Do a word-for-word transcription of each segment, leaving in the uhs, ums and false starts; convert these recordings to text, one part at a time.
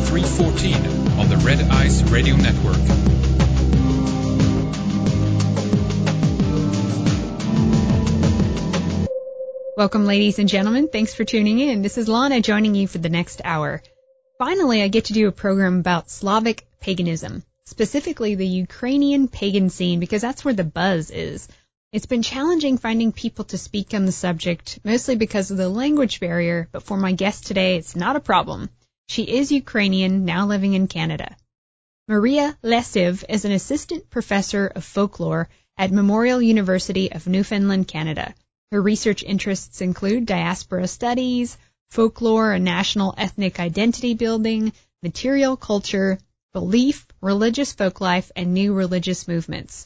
three fourteen on the Red Ice Radio Network. Welcome, ladies and gentlemen. Thanks for tuning in. This is Lana joining you for the next hour. Finally, I get to do a program about Slavic paganism, specifically the Ukrainian pagan scene, because that's where the buzz is. It's been challenging finding people to speak on the subject, mostly because of the language barrier, but for my guest today, it's not a problem. She is Ukrainian, now living in Canada. Maria Lesiv is an assistant professor of folklore at Memorial University of Newfoundland, Canada. Her research interests include diaspora studies, folklore and national ethnic identity building, material culture, belief, religious folklife, and new religious movements.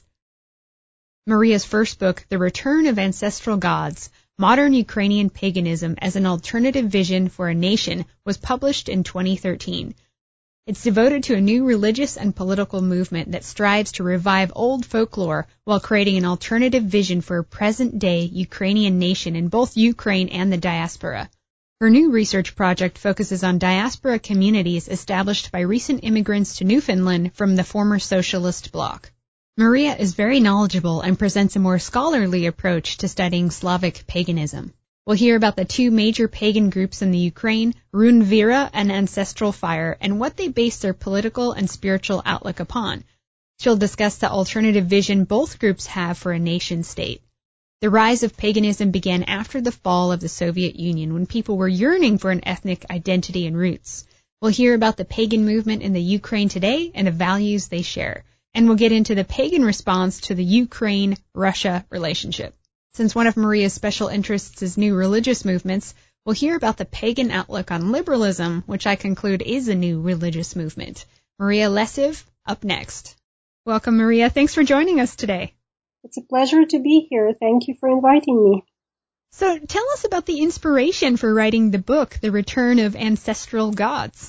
Maria's first book, The Return of Ancestral Gods, Modern Ukrainian Paganism as an Alternative Vision for a Nation, was published in twenty thirteen. It's devoted to a new religious and political movement that strives to revive old folklore while creating an alternative vision for a present-day Ukrainian nation in both Ukraine and the diaspora. Her new research project focuses on diaspora communities established by recent immigrants to Newfoundland from the former socialist bloc. Maria is very knowledgeable and presents a more scholarly approach to studying Slavic paganism. We'll hear about the two major pagan groups in the Ukraine, Rune Vera and Ancestral Fire, and what they base their political and spiritual outlook upon. She'll discuss the alternative vision both groups have for a nation-state. The rise of paganism began after the fall of the Soviet Union, when people were yearning for an ethnic identity and roots. We'll hear about the pagan movement in the Ukraine today and the values they share. And we'll get into the pagan response to the Ukraine-Russia relationship. Since one of Maria's special interests is new religious movements, we'll hear about the pagan outlook on liberalism, which I conclude is a new religious movement. Maria Lesiv, up next. Welcome, Maria. Thanks for joining us today. It's a pleasure to be here. Thank you for inviting me. So tell us about the inspiration for writing the book, The Return of Ancestral Gods.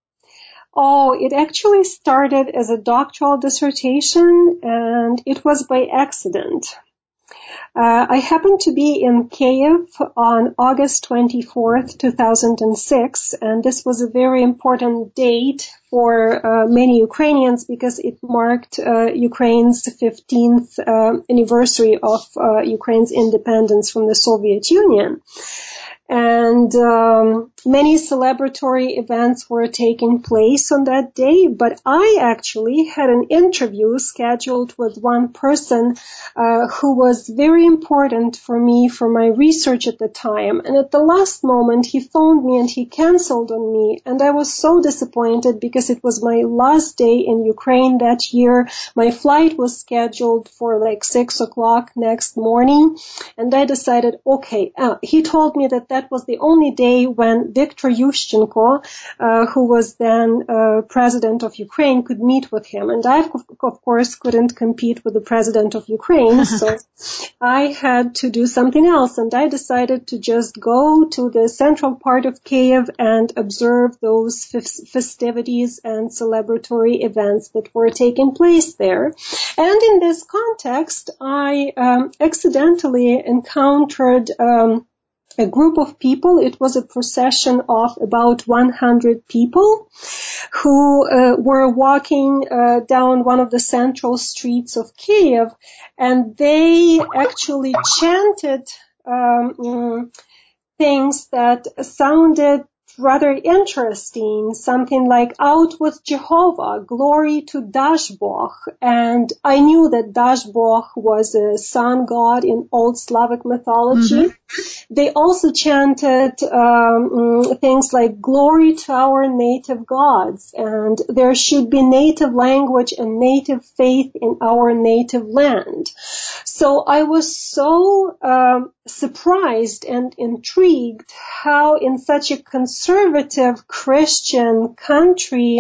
Oh, it actually started as a doctoral dissertation, and it was by accident. Uh, I happened to be in Kiev on August twenty-fourth, two thousand six, and this was a very important date for uh, many Ukrainians because it marked uh, Ukraine's fifteenth uh, anniversary of uh, Ukraine's independence from the Soviet Union. And um, many celebratory events were taking place on that day, but I actually had an interview scheduled with one person uh, who was very important for me for my research at the time. And at the last moment, he phoned me and he canceled on me. And I was so disappointed because it was my last day in Ukraine that year. My flight was scheduled for like six o'clock next morning. And I decided, okay, uh, he told me that that That was the only day when Viktor Yushchenko, uh, who was then uh, president of Ukraine, could meet with him. And I, of, of course, couldn't compete with the president of Ukraine, so I had to do something else. And I decided to just go to the central part of Kiev and observe those f- festivities and celebratory events that were taking place there. And in this context, I um, accidentally encountered um, a group of people. It was a procession of about one hundred people who uh, were walking uh, down one of the central streets of Kiev, and they actually chanted um, things that sounded rather interesting, something like "Out with Jehovah, glory to Dashboch." And I knew that Dashboch was a sun god in old Slavic mythology. Mm-hmm. They also chanted um, things like "Glory to our native gods," and there should be native language and native faith in our native land. So I was so um, surprised and intrigued how in such a conservative Christian country,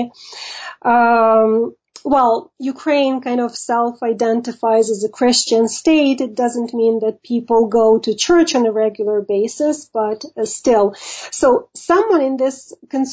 um, well, Ukraine kind of self-identifies as a Christian state. It doesn't mean that people go to church on a regular basis, but uh, still. So someone in this conservative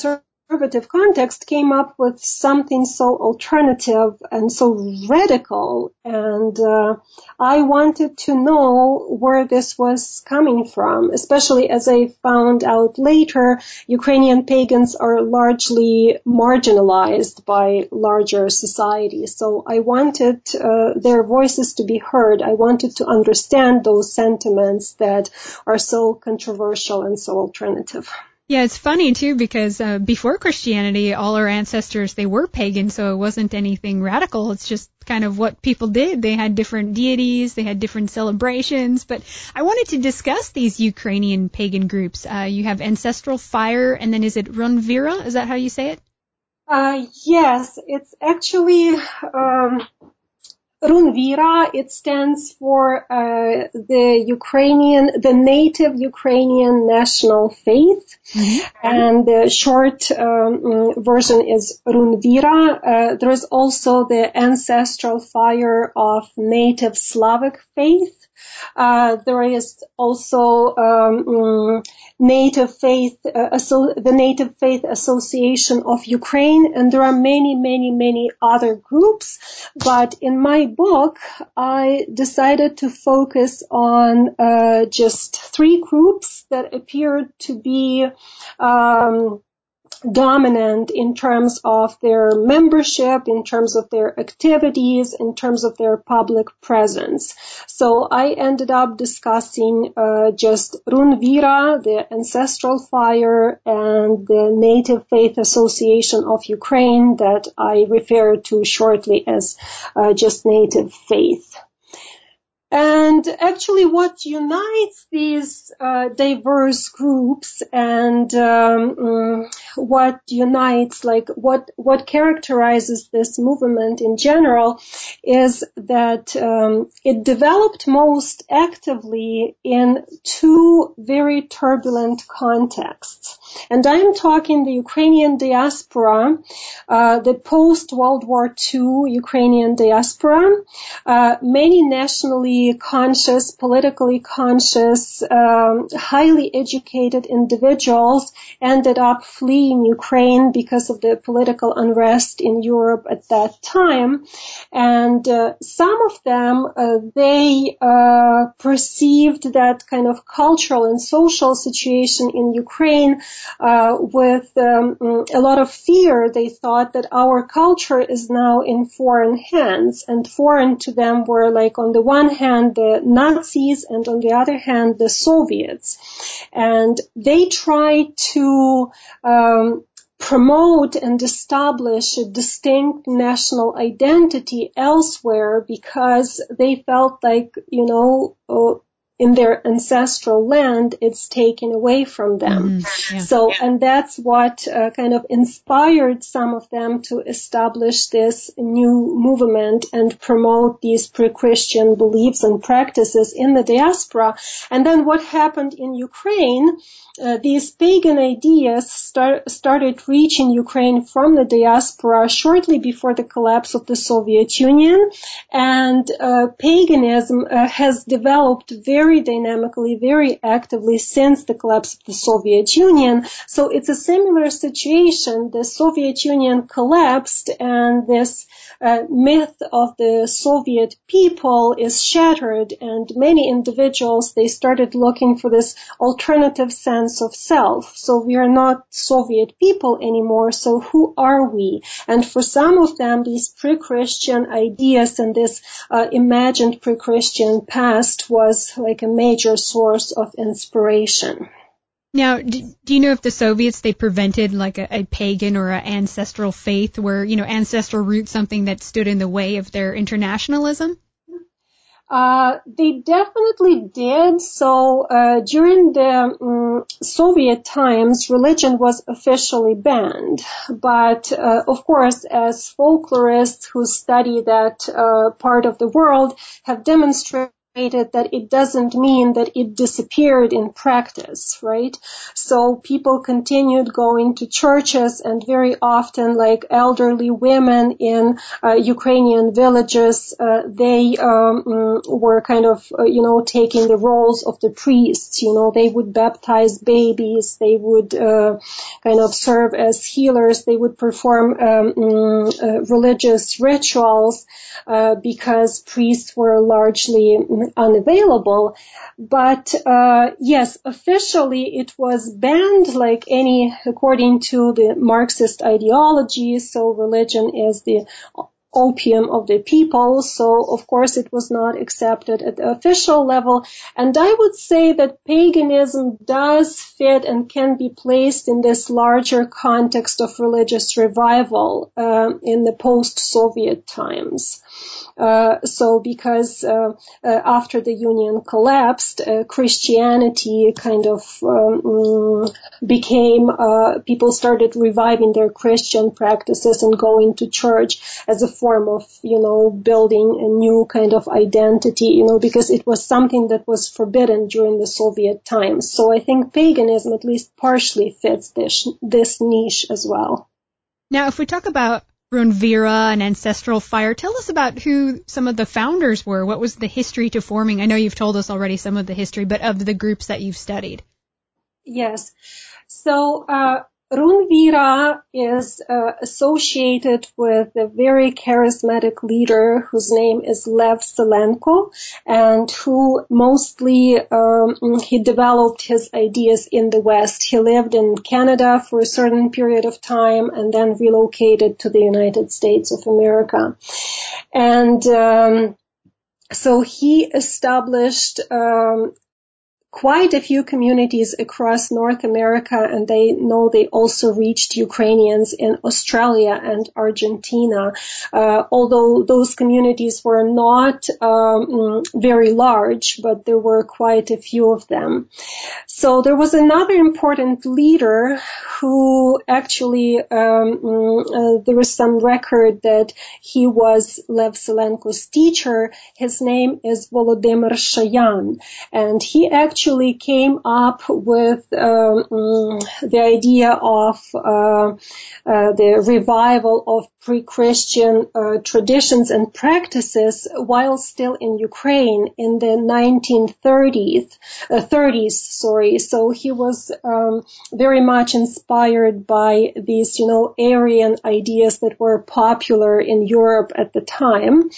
conservative context, came up with something so alternative and so radical. And uh, I wanted to know where this was coming from, especially as I found out later, Ukrainian pagans are largely marginalized by larger society. So I wanted uh, their voices to be heard. I wanted to understand those sentiments that are so controversial and so alternative. Yeah, it's funny too because uh, before Christianity, all our ancestors, they were pagan, so it wasn't anything radical. It's just kind of what people did. They had different deities, they had different celebrations. But I wanted to discuss these Ukrainian pagan groups. Uh, you have Ancestral Fire, and then is it Runvira? Is that how you say it? Uh, yes, it's actually um, Runvira. It stands for uh, the Ukrainian, the native Ukrainian national faith, mm-hmm. and the short um, version is Runvira. Uh, there is also the Ancestral Fire of native Slavic faith. Uh, there is also um, Native Faith, uh, so the Native Faith Association of Ukraine, and there are many, many, many other groups. But in my book, I decided to focus on uh, just three groups that appeared to be um, dominant in terms of their membership, in terms of their activities, in terms of their public presence. So I ended up discussing uh, just Runvira, the Ancestral Fire, and the Native Faith Association of Ukraine that I refer to shortly as uh, just Native Faith. And actually what unites these uh, diverse groups and um, what unites, like what what characterizes this movement in general is that um, it developed most actively in two very turbulent contexts. And I'm talking the Ukrainian diaspora, uh, the post-World War Two Ukrainian diaspora, uh, many nationally conscious, politically conscious, um, highly educated individuals ended up fleeing Ukraine because of the political unrest in Europe at that time. And uh, some of them, uh, they uh, perceived that kind of cultural and social situation in Ukraine uh, with um, a lot of fear. They thought that our culture is now in foreign hands, and foreign to them were, like, on the one hand, the Nazis, and on the other hand, the Soviets. And they tried to um, promote and establish a distinct national identity elsewhere because they felt like, you know, uh, in their ancestral land, it's taken away from them. Mm, yeah. So, and that's what uh, kind of inspired some of them to establish this new movement and promote these pre-Christian beliefs and practices in the diaspora. And then what happened in Ukraine, uh, these pagan ideas start, started reaching Ukraine from the diaspora shortly before the collapse of the Soviet Union. And uh, paganism uh, has developed very very dynamically, very actively since the collapse of the Soviet Union. So it's a similar situation. The Soviet Union collapsed and this uh, myth of the Soviet people is shattered, and many individuals, they started looking for this alternative sense of self. So we are not Soviet people anymore, so who are we? And for some of them, these pre-Christian ideas and this uh, imagined pre-Christian past was like a major source of inspiration. Now, do, do you know if the Soviets, they prevented like a, a pagan or an ancestral faith where, you know, ancestral roots, something that stood in the way of their internationalism? Uh, they definitely did. So uh, during the um, Soviet times, religion was officially banned. But uh, of course, as folklorists who study that uh, part of the world have demonstrated that it doesn't mean that it disappeared in practice, right? So people continued going to churches, and very often, like elderly women in uh, Ukrainian villages, uh, they um, were kind of, uh, you know, taking the roles of the priests. You know, they would baptize babies, they would uh, kind of serve as healers, they would perform um, uh, religious rituals uh, because priests were largely unavailable. But uh yes, officially it was banned, like any, according to the Marxist ideology. So religion is the opium of the people. So of course it was not accepted at the official level. And I would say that paganism does fit and can be placed in this larger context of religious revival uh, in the post-Soviet times. Uh, so because uh, uh, after the Union collapsed, uh, Christianity kind of um, became, uh, people started reviving their Christian practices and going to church as a form of, you know, building a new kind of identity, you know, because it was something that was forbidden during the Soviet times. So I think paganism at least partially fits this, this niche as well. Now, if we talk about Runvira and Ancestral Fire, tell us about who some of the founders were. What was the history to forming? I know you've told us already some of the history, but of the groups that you've studied. Yes. So, uh, Runvira is uh, associated with a very charismatic leader whose name is Lev Selenko, and who mostly um, he developed his ideas in the West. He lived in Canada for a certain period of time and then relocated to the United States of America. And um, so he established um, quite a few communities across North America, and they know they also reached Ukrainians in Australia and Argentina, uh, although those communities were not um, very large, but there were quite a few of them. So there was another important leader who actually, um, uh, there is some record that he was Lev Selenko's teacher. His name is Volodymyr Shayan, and he actually Actually came up with um, the idea of uh, uh, the revival of pre-Christian uh, traditions and practices while still in Ukraine in the nineteen thirties, uh, thirties, sorry. So he was um, very much inspired by these, you know, Aryan ideas that were popular in Europe at the time.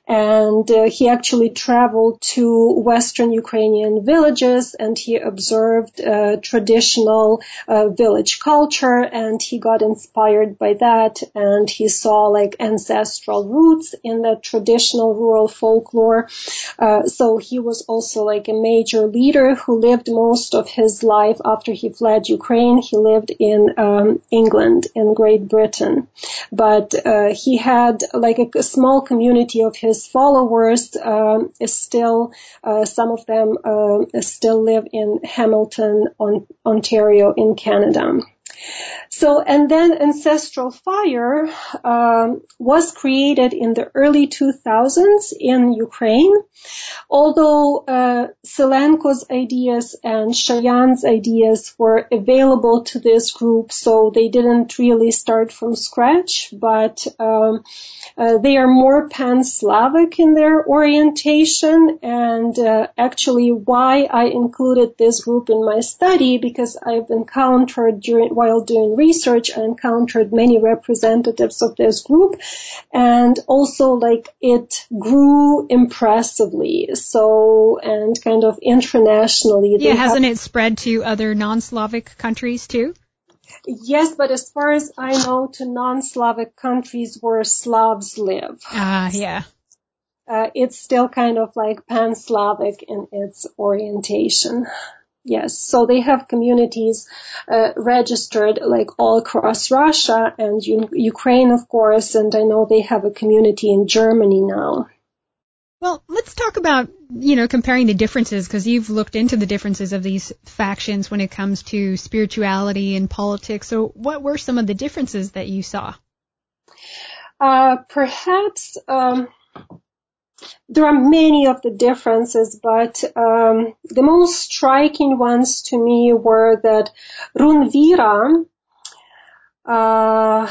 And uh, he actually traveled to Western Ukrainian villages, and he observed uh, traditional uh, village culture, and he got inspired by that, and he saw like ancestral roots in the traditional rural folklore. Uh, so he was also like a major leader who lived most of his life after he fled Ukraine. He lived in um, England, in Great Britain, but uh, he had like a, a small community of his followers. Um, is still uh, some of them uh, still live in Hamilton, on, Ontario, in Canada. So, and then Ancestral Fire um, was created in the early two thousands in Ukraine. Although uh, Selenko's ideas and Shayan's ideas were available to this group, so they didn't really start from scratch, but um, uh, they are more pan-Slavic in their orientation. And uh, actually why I included this group in my study, because I've encountered during while doing research, I encountered many representatives of this group, and also like it grew impressively. So, and kind of internationally. Yeah, hasn't it spread to other non-Slavic countries too? Yes, but as far as I know, to non-Slavic countries where Slavs live. Ah, uh, yeah. Uh, it's still kind of like pan-Slavic in its orientation. Yes, so they have communities uh, registered like all across Russia and U- Ukraine, of course, and I know they have a community in Germany now. Well, let's talk about, you know, comparing the differences, because you've looked into the differences of these factions when it comes to spirituality and politics. So what were some of the differences that you saw? Uh, perhaps um, there are many of the differences, but um, the most striking ones to me were that Runvira uh,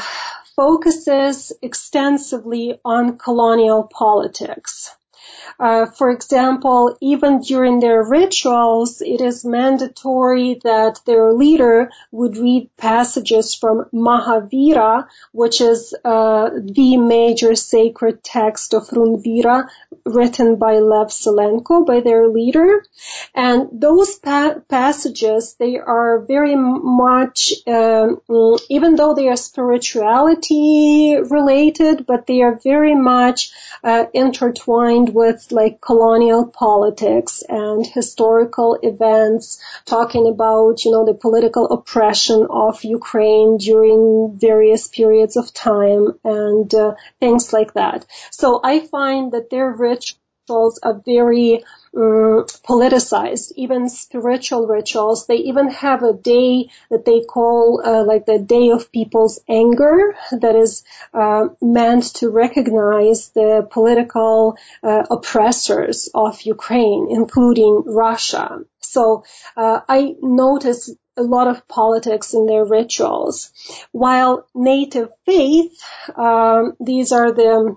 focuses extensively on colonial politics. Uh, for example, even during their rituals, it is mandatory that their leader would read passages from Mahavira, which is uh, the major sacred text of Runvira, written by Lev Selenko, by their leader. And those pa- passages, they are very much, um, even though they are spirituality related, but they are very much uh, intertwined with like colonial politics and historical events, talking about, you know, the political oppression of Ukraine during various periods of time and uh, things like that. So I find that their rituals are very um, politicized, even spiritual rituals. They even have a day that they call uh, like the Day of People's Anger, that is uh, meant to recognize the political uh, oppressors of Ukraine, including Russia. So uh, I noticed a lot of politics in their rituals. While native faith, um, these are the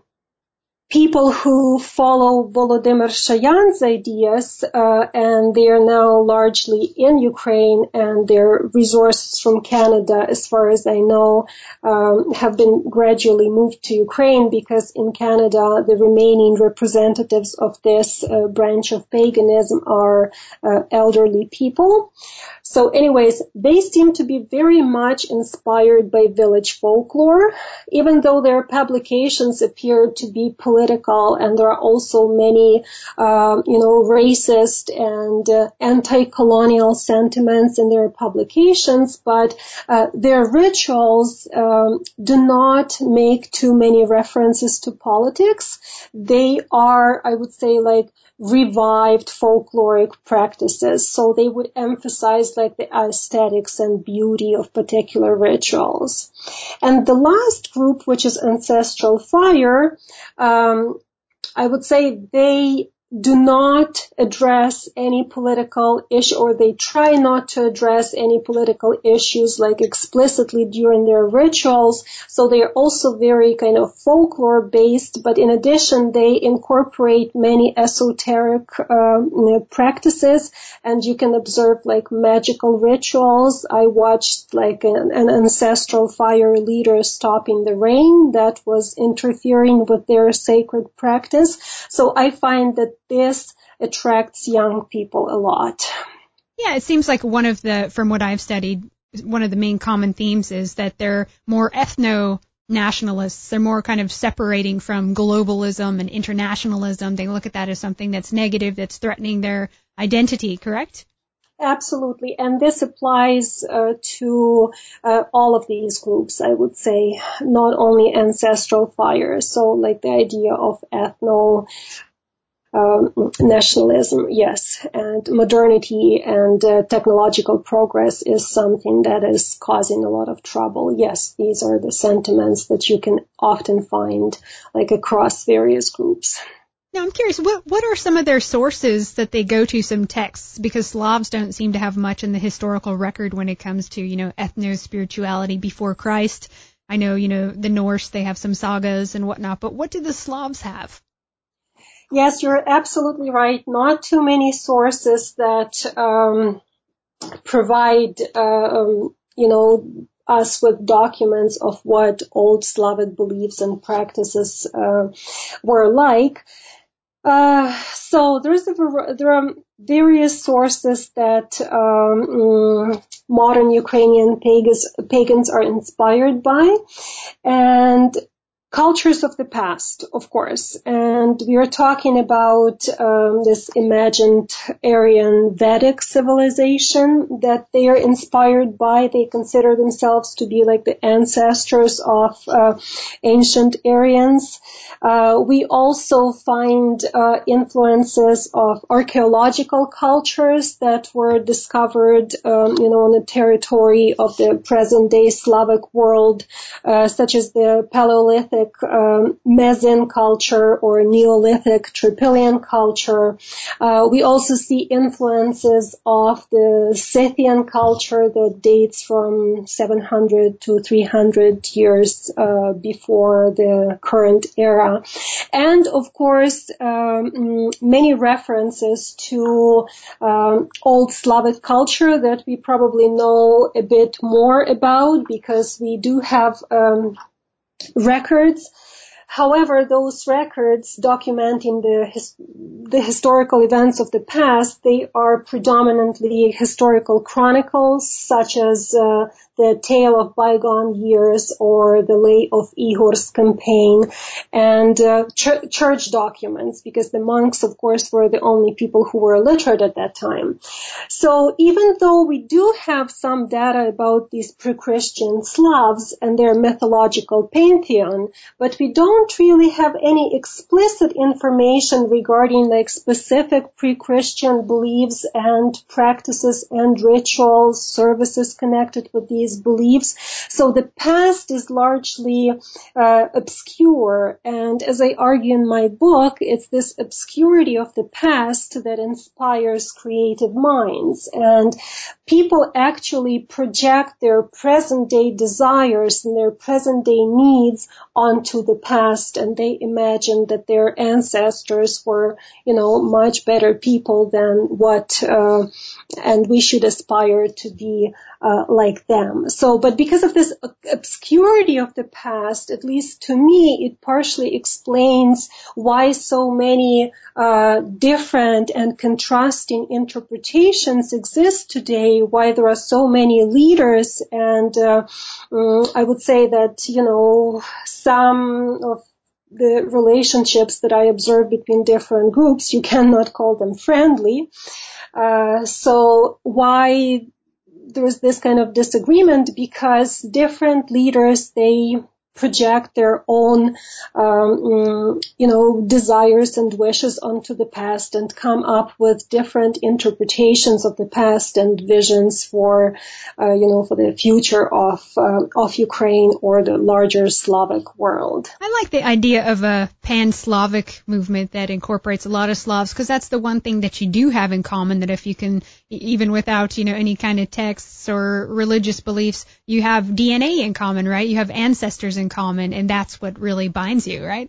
people who follow Volodymyr Shayan's ideas, uh, and they are now largely in Ukraine, and their resources from Canada, as far as I know, um, have been gradually moved to Ukraine, because in Canada the remaining representatives of this uh, branch of paganism are uh, elderly people. So anyways, they seem to be very much inspired by village folklore, even though their publications appear to be political, and there are also many, uh, you know, racist and uh, anti-colonial sentiments in their publications, but uh, their rituals um, do not make too many references to politics. They are, I would say, like revived folkloric practices. So they would emphasize like the aesthetics and beauty of particular rituals. And the last group, which is Ancestral Fire, um, I would say they do not address any political issue, or they try not to address any political issues like explicitly during their rituals. So they are also very kind of folklore based, but in addition they incorporate many esoteric um, you know, practices, and you can observe like magical rituals. I watched like an, an ancestral fire leader stopping the rain that was interfering with their sacred practice. So I find that this attracts young people a lot. Yeah, it seems like one of the, from what I've studied, one of the main common themes is that they're more ethno-nationalists. They're more kind of separating from globalism and internationalism. They look at that as something that's negative, that's threatening their identity, correct? Absolutely. And this applies uh, to uh, all of these groups, I would say, not only Ancestral Fire. So like the idea of ethno Um, nationalism, yes, and modernity and uh, technological progress is something that is causing a lot of trouble. Yes, these are the sentiments that you can often find like across various groups. Now, I'm curious, what what are some of their sources that they go to, some texts? Because Slavs don't seem to have much in the historical record when it comes to, you know, ethno-spirituality before Christ. I know, you know, the Norse, they have some sagas and whatnot, but what do the Slavs have? Yes, you're absolutely right. Not too many sources that um, provide, uh, um, you know, us with documents of what old Slavic beliefs and practices uh, were like. Uh, so there's a, there are various sources that um, mm, modern Ukrainian pagans, pagans are inspired by, and cultures of the past, of course. And we are talking about um, this imagined Aryan Vedic civilization that they are inspired by. They consider themselves to be like the ancestors of uh, ancient Aryans. Uh, we also find uh, influences of archaeological cultures that were discovered, um, you know, on the territory of the present-day Slavic world, uh, such as the Paleolithic Slavic um, Mezin culture or Neolithic Trypillian culture. Uh, we also see influences of the Scythian culture that dates from seven hundred to three hundred years uh, before the current era. And, of course, um, many references to um, old Slavic culture that we probably know a bit more about because we do have um, records. However, those records documenting the his, the historical events of the past, they are predominantly historical chronicles, such as uh, the Tale of Bygone Years or the Lay of Ihor's Campaign, and uh, ch- church documents, because the monks, of course, were the only people who were literate at that time. So even though we do have some data about these pre-Christian Slavs and their mythological pantheon, but we don't don't really have any explicit information regarding like specific pre-Christian beliefs and practices and rituals, services connected with these beliefs. So the past is largely uh, obscure. And as I argue in my book, it's this obscurity of the past that inspires creative minds. And people actually project their present-day desires and their present-day needs onto the past, and they imagine that their ancestors were, you know, much better people than what, uh, and we should aspire to be uh, like them. So, but because of this obscurity of the past, at least to me, it partially explains why so many uh, different and contrasting interpretations exist today, why there are so many leaders, and uh, um, I would say that, you know, some of the relationships that I observe between different groups, you cannot call them friendly. Uh, so why there is this kind of disagreement? Because different leaders, they project their own, um, you know, desires and wishes onto the past and come up with different interpretations of the past and visions for, uh, you know, for the future of uh, of Ukraine or the larger Slavic world. I like the idea of a pan-Slavic movement that incorporates a lot of Slavs, because that's the one thing that you do have in common, that if you can, even without, you know, any kind of texts or religious beliefs, you have D N A in common, right? You have ancestors in common, and that's what really binds you, right?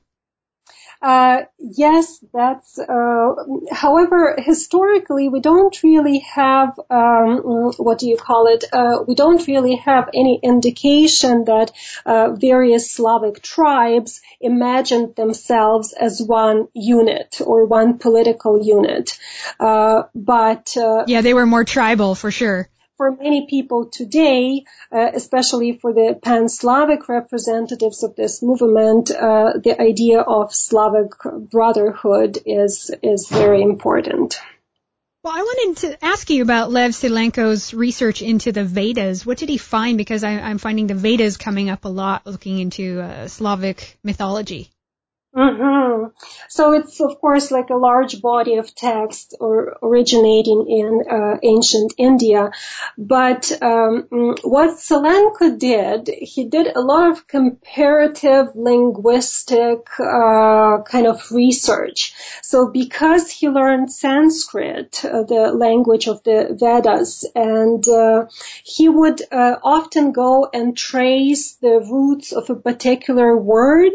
Uh, yes, that's, uh, however, historically, we don't really have, um, what do you call it? Uh, we don't really have any indication that, uh, various Slavic tribes imagined themselves as one unit or one political unit. Uh, but, uh, yeah, they were more tribal for sure. For many people today, uh, especially for the pan-Slavic representatives of this movement, uh, the idea of Slavic brotherhood is is very important. Well, I wanted to ask you about Lev Silenko's research into the Vedas. What did he find? Because I, I'm finding the Vedas coming up a lot, looking into uh, Slavic mythology. Mm-hmm. So it's, of course, like a large body of text or originating in uh, ancient India. But um, what Silenko did, he did a lot of comparative linguistic uh, kind of research. So because he learned Sanskrit, uh, the language of the Vedas, and uh, he would uh, often go and trace the roots of a particular word,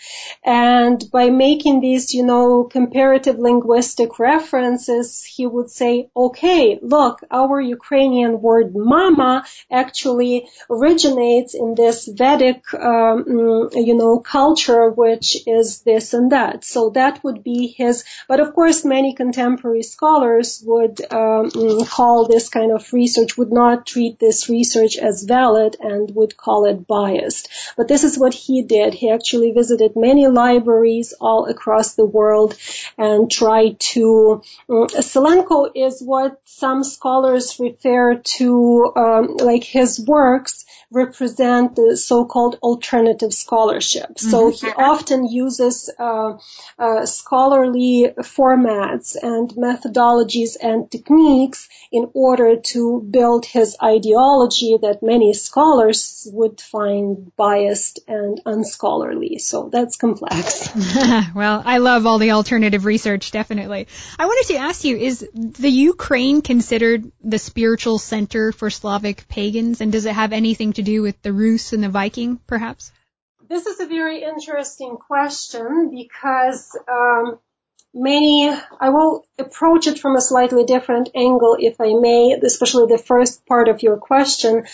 and by making these, you know, comparative linguistic references, he would say, okay, look, our Ukrainian word mama actually originates in this Vedic, um, you know, culture, which is this and that. So that would be his, but of course, many contemporary scholars would um, call this kind of research, would not treat this research as valid and would call it biased. But this is what he did. He actually visited many libraries libraries all across the world and try to, um, Selenko is what some scholars refer to, um, like his works represent the so-called alternative scholarship. Mm-hmm. So he often uses uh, uh, scholarly formats and methodologies and techniques in order to build his ideology that many scholars would find biased and unscholarly. So that's complex. Well, I love all the alternative research, definitely. I wanted to ask you, is the Ukraine considered the spiritual center for Slavic pagans, and does it have anything to do with the Rus and the Viking, perhaps? This is a very interesting question because um, many, I will approach it from a slightly different angle, if I may, especially the first part of your question.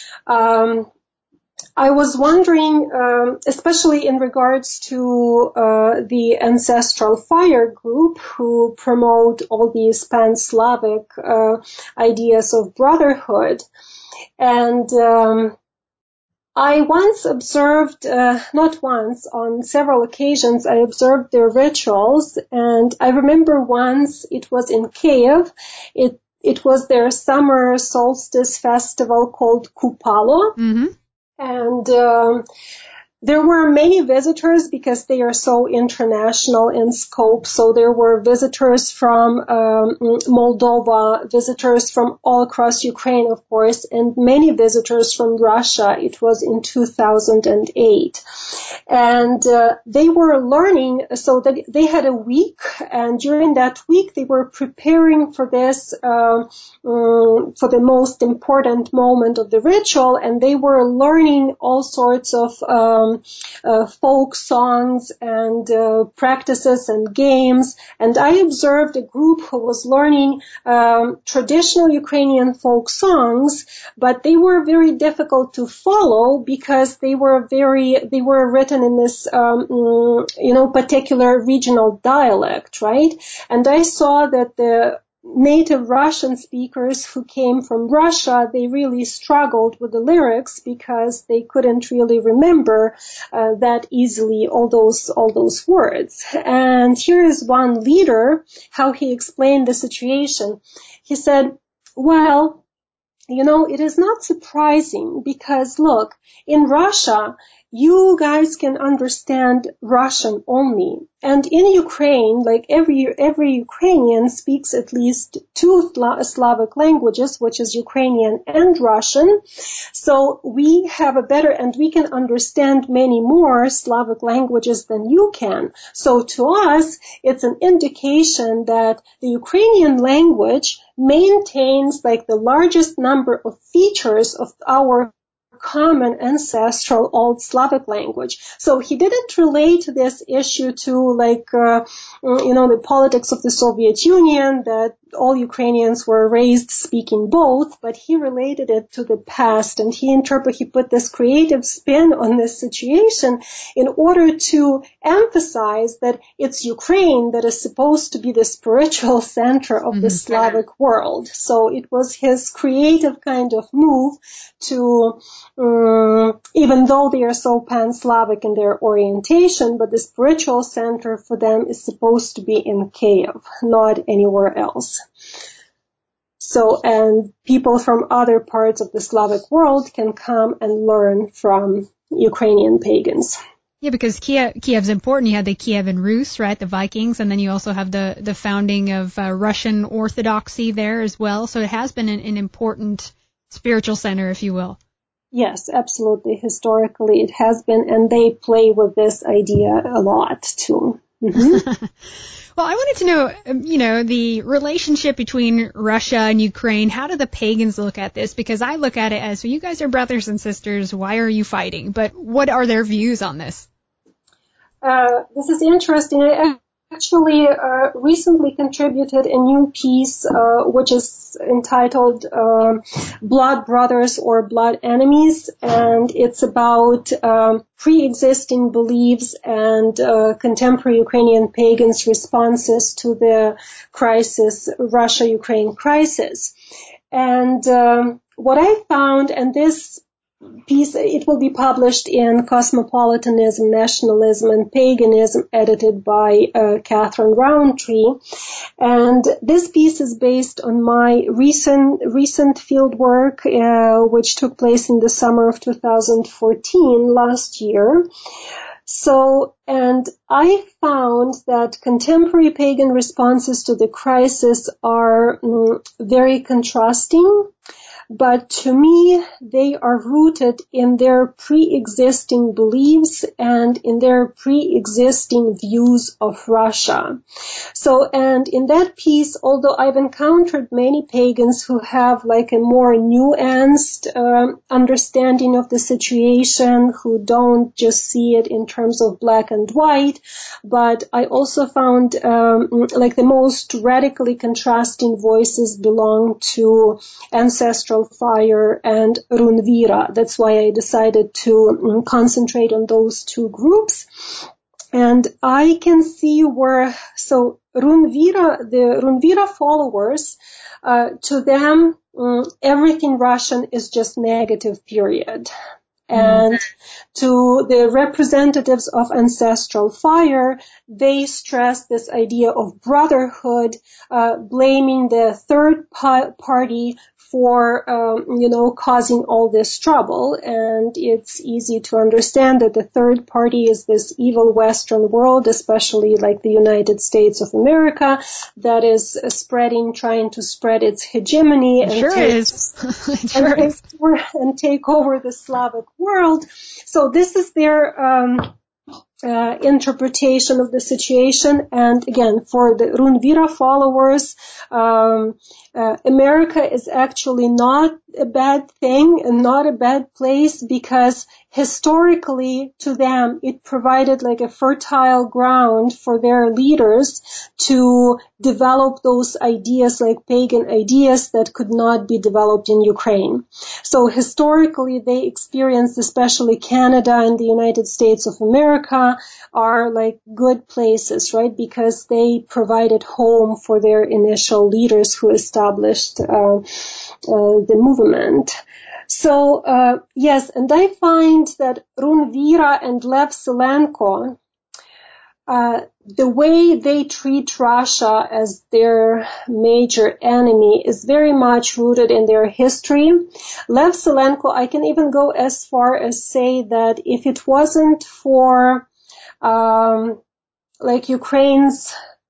Um, I was wondering, um, especially in regards to uh, the Ancestral Fire group who promote all these pan-Slavic uh, ideas of brotherhood. And um, I once observed, uh, not once, on several occasions, I observed their rituals. And I remember once it was in Kiev. It, it was their summer solstice festival called Kupalo. Mm-hmm. And um, there were many visitors because they are so international in scope. So there were visitors from um, Moldova, visitors from all across Ukraine, of course, and many visitors from Russia. It was in two thousand eight. And uh, they were learning, so that they had a week, and during that week they were preparing for this, uh, um, for the most important moment of the ritual, and they were learning all sorts of um, uh, folk songs and uh, practices and games. And I observed a group who was learning um, traditional Ukrainian folk songs, but they were very difficult to follow because they were very, they were written in this, um, you know, particular regional dialect, right? And I saw that the native Russian speakers who came from Russia, they really struggled with the lyrics because they couldn't really remember uh, that easily all those all those words. And here is one leader, how he explained the situation. He said, well, you know, it is not surprising because, look, in Russia, you guys can understand Russian only. And in Ukraine, like every every Ukrainian speaks at least two Slavic languages, which is Ukrainian and Russian. So we have a better, and we can understand many more Slavic languages than you can. So to us, it's an indication that the Ukrainian language maintains like the largest number of features of our common ancestral old Slavic language. So he didn't relate this issue to like, uh, you know, the politics of the Soviet Union, that all Ukrainians were raised speaking both, but he related it to the past, and he interpreted, he put this creative spin on this situation in order to emphasize that it's Ukraine that is supposed to be the spiritual center of mm-hmm. the Slavic world. So it was his creative kind of move to, um, even though they are so pan-Slavic in their orientation, but the spiritual center for them is supposed to be in Kiev, not anywhere else. So, and people from other parts of the Slavic world can come and learn from Ukrainian pagans. Yeah, because Kiev, Kiev's important. You had the Kievan Rus, right, the Vikings, and then you also have the, the founding of uh, Russian Orthodoxy there as well. So it has been an, an important spiritual center, if you will. Yes, absolutely. Historically, it has been, and they play with this idea a lot, too. Mm-hmm. Well, I wanted to know, um, you know, the relationship between Russia and Ukraine. How do the pagans look at this? Because I look at it as, well, you guys are brothers and sisters. Why are you fighting? But what are their views on this? Uh, this is interesting. I actually uh, recently contributed a new piece, uh, which is entitled uh, Blood Brothers or Blood Enemies, and it's about um, pre-existing beliefs and uh, contemporary Ukrainian pagans' responses to the crisis, Russia-Ukraine crisis. And um, what I found, and this piece, it will be published in Cosmopolitanism, Nationalism, and Paganism, edited by uh, Catherine Roundtree. And this piece is based on my recent recent field work, uh, which took place in the summer of two thousand fourteen, last year. So, and I found that contemporary pagan responses to the crisis are um, very contrasting. But to me, they are rooted in their pre-existing beliefs and in their pre-existing views of Russia. So, and in that piece, although I've encountered many pagans who have like a more nuanced um, understanding of the situation, who don't just see it in terms of black and white, but I also found um, like the most radically contrasting voices belong to ancestral Fire and Runvira. That's why I decided to um, concentrate on those two groups. And I can see where, so Runvira, the Runvira followers, uh, to them, um, everything Russian is just negative, period. And to the representatives of ancestral fire, they stress this idea of brotherhood, uh, blaming the third pa- party for, um, you know, causing all this trouble. And it's easy to understand that the third party is this evil Western world, especially like the United States of America, that is uh, spreading, trying to spread its hegemony. It and sure take, is. It sure and, is. take, and take over the Slavic world. So this is their um, uh, interpretation of the situation. And again, for the Runvira followers, um, uh, America is actually not a bad thing and not a bad place, because historically to them it provided like a fertile ground for their leaders to develop those ideas, like pagan ideas, that could not be developed in Ukraine. So historically they experienced, especially Canada and the United States of America, are like good places, right? Because they provided home for their initial leaders who established uh, uh, the movement. So, uh, yes, and I find that Runvira and Lev Selenko, uh, the way they treat Russia as their major enemy is very much rooted in their history. Lev Selenko, I can even go as far as say that if it wasn't for um, like Ukraine's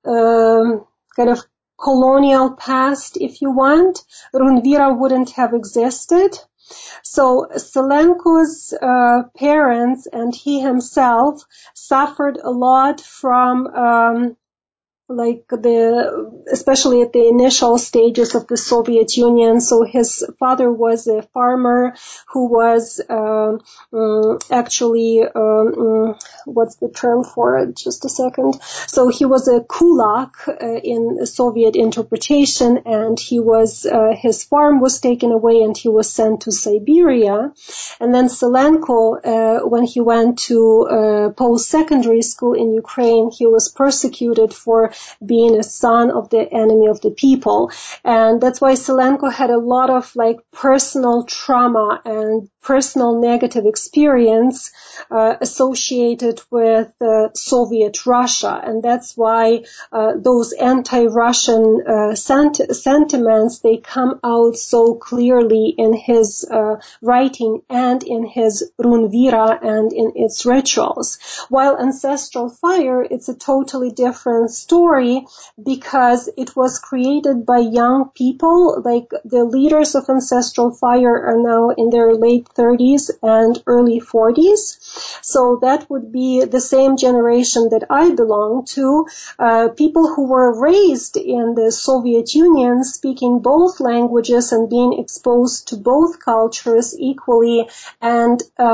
um, kind of colonial past, if you want, Runvira wouldn't have existed. So Selenko's uh, parents and he himself suffered a lot from um, like the, especially at the initial stages of the Soviet Union. So his father was a farmer who was um, um, actually, um, what's the term for it? Just a second. So he was a kulak uh, in Soviet interpretation, and he was, uh, his farm was taken away and he was sent to Siberia. And then Selenko, uh, when he went to uh, post-secondary school in Ukraine, he was persecuted for being a son of the enemy of the people. And that's why Selenko had a lot of like personal trauma and personal negative experience uh, associated with uh, Soviet Russia. And that's why uh, those anti-Russian uh, sent- sentiments, they come out so clearly in his uh, writing and in his Runvira and in its rituals. While Ancestral Fire, it's a totally different story, because it was created by young people. Like the leaders of Ancestral Fire are now in their late thirties and early forties. So that would be the same generation that I belong to, uh, people who were raised in the Soviet Union, speaking both languages and being exposed to both cultures equally, and uh,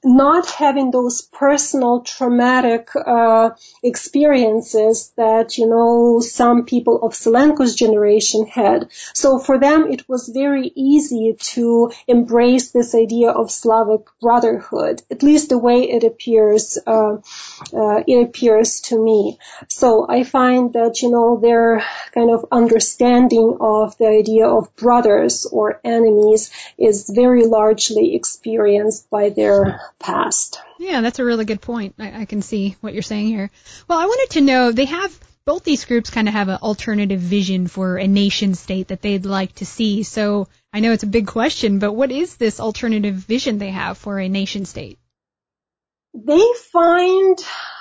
not having those personal traumatic uh, experiences that, you know, some people of Zelenko's generation had. So for them, it was very easy to embrace this idea of Slavic brotherhood, at least the way it appears, uh, uh, it appears to me. So I find that, you know, their kind of understanding of the idea of brothers or enemies is very largely experienced by their past. Yeah, that's a really good point. I, I can see what you're saying here. Well, I wanted to know, they have, both these groups kind of have an alternative vision for a nation state that they'd like to see. So I know it's a big question, but what is this alternative vision they have for a nation state? They find,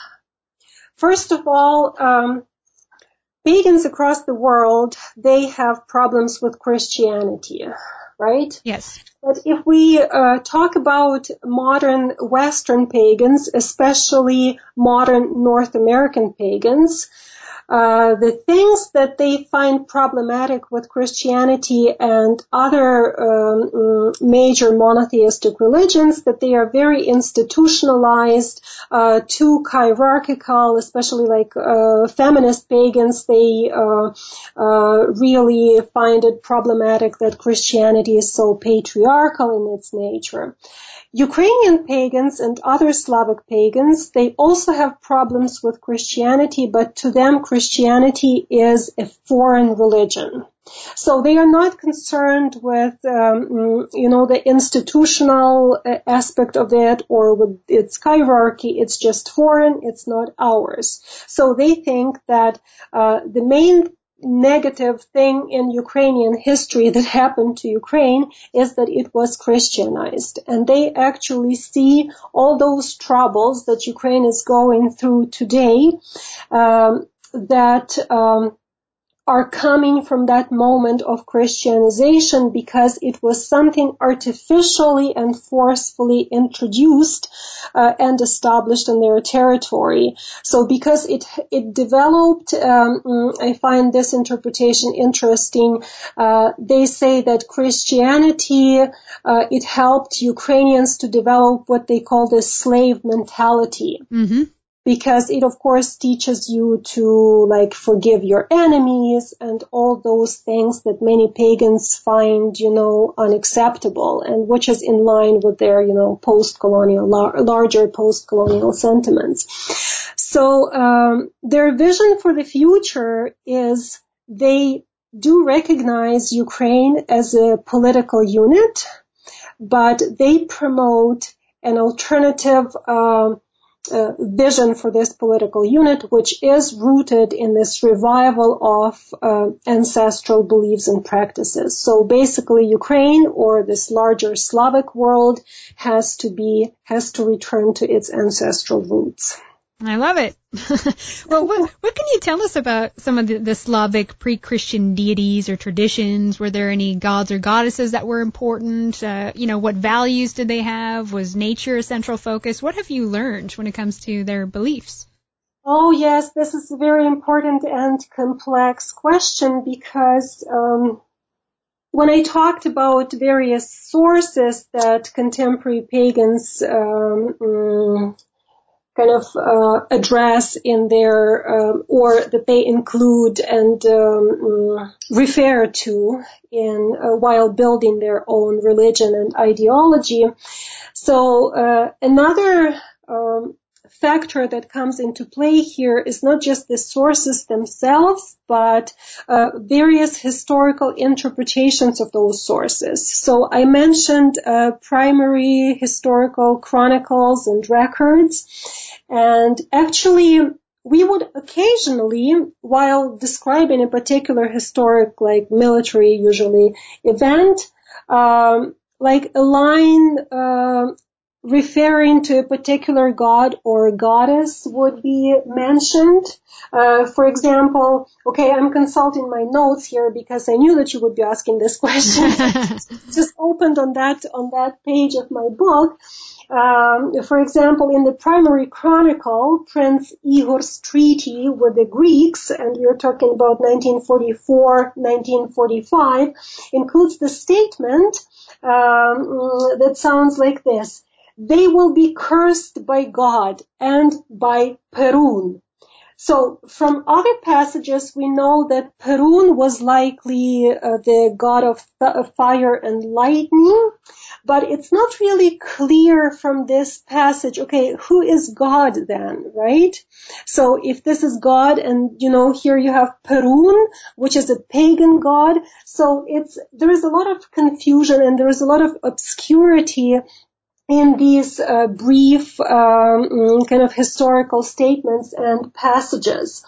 first of all, um, pagans across the world, they have problems with Christianity, right? Yes. But if we uh, talk about modern Western pagans, especially modern North American pagans, uh, the things that they find problematic with Christianity and other um, major monotheistic religions, that they are very institutionalized, uh, too hierarchical, especially like uh, feminist pagans, they uh, uh, really find it problematic that Christianity is so patriarchal in its nature. Ukrainian pagans and other Slavic pagans, they also have problems with Christianity, but to them Christianity is a foreign religion. So they are not concerned with, um, you know, the institutional aspect of it or with its hierarchy. It's just foreign, it's not ours. So they think that uh, the main negative thing in Ukrainian history that happened to Ukraine is that it was Christianized. And they actually see all those troubles that Ukraine is going through today, um, that um, are coming from that moment of Christianization because it was something artificially and forcefully introduced uh, and established in their territory. So because it it developed, um, I find this interpretation interesting. Uh, they say that Christianity, uh, it helped Ukrainians to develop what they call the slave mentality. Mm-hmm. Because it, of course, teaches you to, like, forgive your enemies and all those things that many pagans find, you know, unacceptable, and which is in line with their, you know, post-colonial, lar- larger post-colonial sentiments. So um, their vision for the future is they do recognize Ukraine as a political unit, but they promote an alternative um, Uh, vision for this political unit, which is rooted in this revival of uh, ancestral beliefs and practices. So basically, Ukraine or this larger Slavic world has to be has to return to its ancestral roots. I love it. Well, what, what can you tell us about some of the, the Slavic pre-Christian deities or traditions? Were there any gods or goddesses that were important? Uh, you know, what values did they have? Was nature a central focus? What have you learned when it comes to their beliefs? Oh, yes, this is a very important and complex question because um, when I talked about various sources that contemporary pagans um, mm, kind of uh, address in their, um, or that they include and um, refer to in uh, while building their own religion and ideology. So uh, another um, factor that comes into play here is not just the sources themselves, but uh, various historical interpretations of those sources. So I mentioned uh, primary historical chronicles and records, and actually we would occasionally, while describing a particular historic, like military usually, event, um, like a line uh, referring to a particular god or goddess would be mentioned. Uh, for example, okay, I'm consulting my notes here because I knew that you would be asking this question. Just opened on that on that page of my book. Um, for example, in the primary chronicle, Prince Ihor's treaty with the Greeks, and we're talking about nineteen forty-four, nineteen forty-five, includes the statement um, that sounds like this. they will be cursed by God and by Perun. So from other passages, we know that Perun was likely uh, the god of th- fire and lightning, but it's not really clear from this passage, okay, who is God then, right? So if this is God and, you know, here you have Perun, which is a pagan god, so it's, there is a lot of confusion and there is a lot of obscurity in these uh, brief um, kind of historical statements and passages.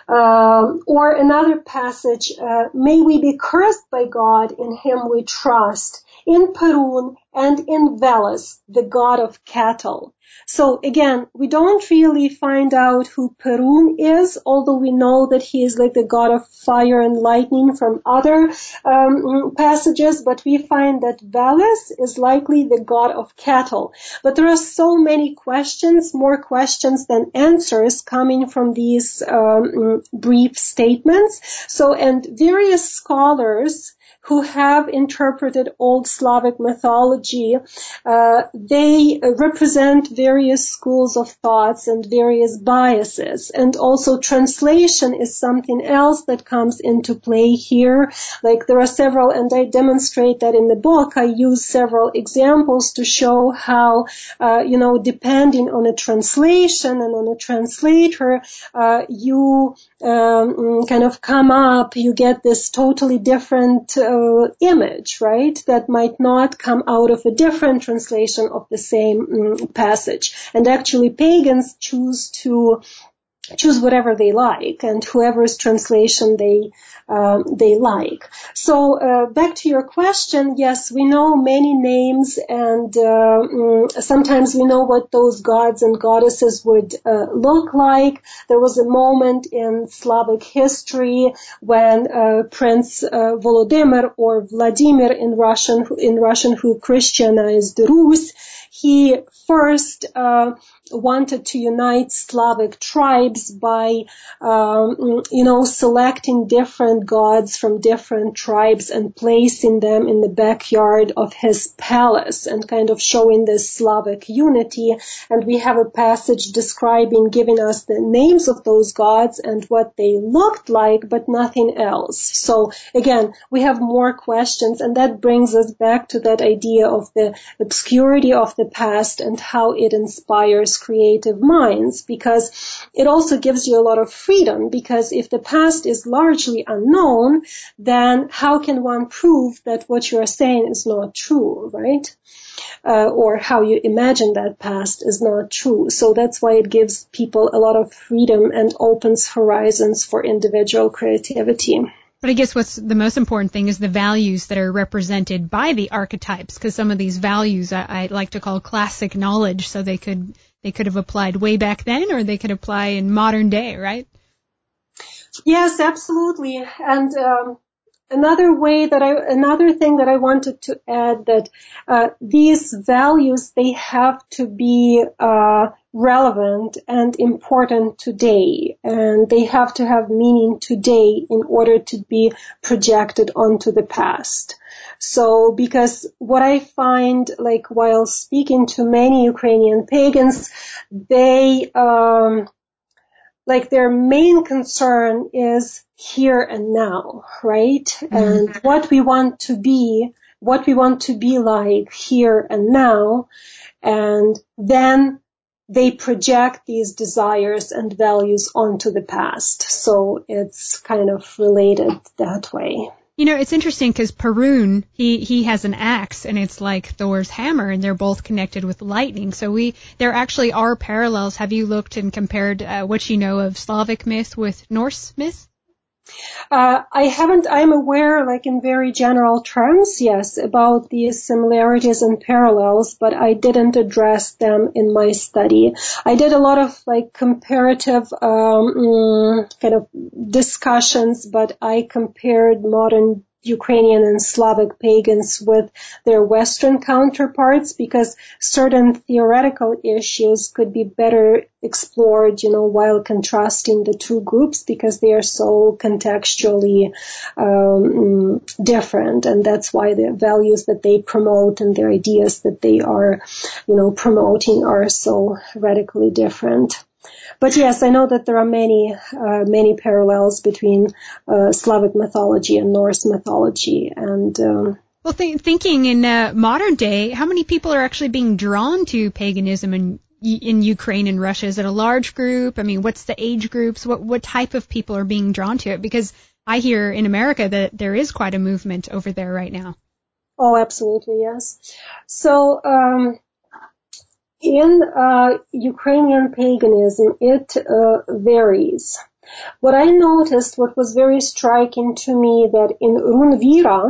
Uh, or another passage, uh, may we be cursed by God, in him we trust, in Perun and in Veles, the god of cattle. So again, we don't really find out who Perun is, although we know that he is like the god of fire and lightning from other um, passages, but we find that Veles is likely the god of cattle. But there are so many questions, more questions than answers coming from these um, brief statements. So, and various scholars who have interpreted Old Slavic mythology, uh, they represent various schools of thoughts and various biases. And also translation is something else that comes into play here. Like there are several, and I demonstrate that in the book. I use several examples to show how, uh, you know, depending on a translation and on a translator, uh, you um, kind of come up, you get this totally different uh, Uh, image, right, that might not come out of a different translation of the same um, passage. And actually pagans choose to choose whatever they like, and whoever's translation they um, they like. So uh, back to your question, yes, we know many names, and uh, um, sometimes we know what those gods and goddesses would uh, look like. There was a moment in Slavic history when uh, Prince uh, Volodymyr, or Vladimir in Russian, in Russian, who Christianized Rus, he first uh, wanted to unite Slavic tribes by, um, you know, selecting different gods from different tribes and placing them in the backyard of his palace and kind of showing this Slavic unity. And we have a passage describing, giving us the names of those gods and what they looked like, but nothing else. So again, we have more questions, and that brings us back to that idea of the obscurity of the past and how it inspires creative minds, because it also gives you a lot of freedom, because if the past is largely unknown, then how can one prove that what you are saying is not true, right? Uh, or how you imagine that past is not true. So that's why it gives people a lot of freedom and opens horizons for individual creativity. But I guess what's the most important thing is the values that are represented by the archetypes, because some of these values I, I like to call classic knowledge, so they could they could have applied way back then, or they could apply in modern day, right? Yes, absolutely. And um, another way that I, another thing that I wanted to add, that uh, these values, they have to be uh, relevant and important today, and they have to have meaning today in order to be projected onto the past. So, because what I find, like while speaking to many Ukrainian pagans, they um, like their main concern is here and now, right? Mm-hmm. And what we want to be, what we want to be like here and now. And then they project these desires and values onto the past. So it's kind of related that way. You know, it's interesting because Perun, he, he has an axe, and it's like Thor's hammer, and they're both connected with lightning. So we, there actually are parallels. Have you looked and compared uh, what you know of Slavic myth with Norse myth? Uh, I haven't, I'm aware, like in very general terms, yes, about these similarities and parallels, but I didn't address them in my study. I did a lot of like comparative, um, kind of discussions, but I compared modern Ukrainian and Slavic pagans with their Western counterparts, because certain theoretical issues could be better explored, you know, while contrasting the two groups, because they are so contextually um, different, and that's why the values that they promote and their ideas that they are, you know, promoting are so radically different. But yes, I know that there are many, uh, many parallels between uh, Slavic mythology and Norse mythology. And um, well, th- thinking in uh, modern day, how many people are actually being drawn to paganism in in Ukraine and Russia? Is it a large group? I mean, what's the age groups? What what type of people are being drawn to it? Because I hear in America that there is quite a movement over there right now. Oh, absolutely, yes. So. Um, In uh, Ukrainian paganism, it uh, varies. What I noticed, what was very striking to me, that in Runvira,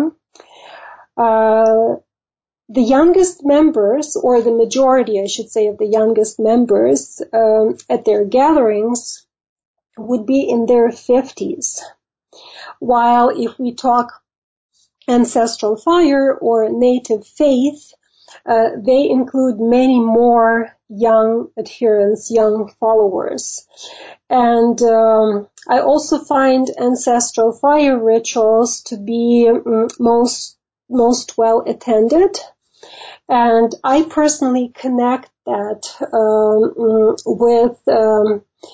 uh, the youngest members, or the majority, I should say, of the youngest members um, at their gatherings would be in their fifties. While if we talk ancestral fire or native faith, Uh, they include many more young adherents, young followers. And um, I also find ancestral fire rituals to be um, most most well attended. And I personally connect that um, with um,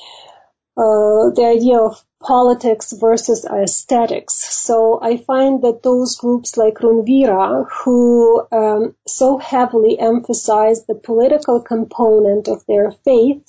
uh, the idea of politics versus aesthetics. So I find that those groups like Runvira, who um, so heavily emphasize the political component of their faith,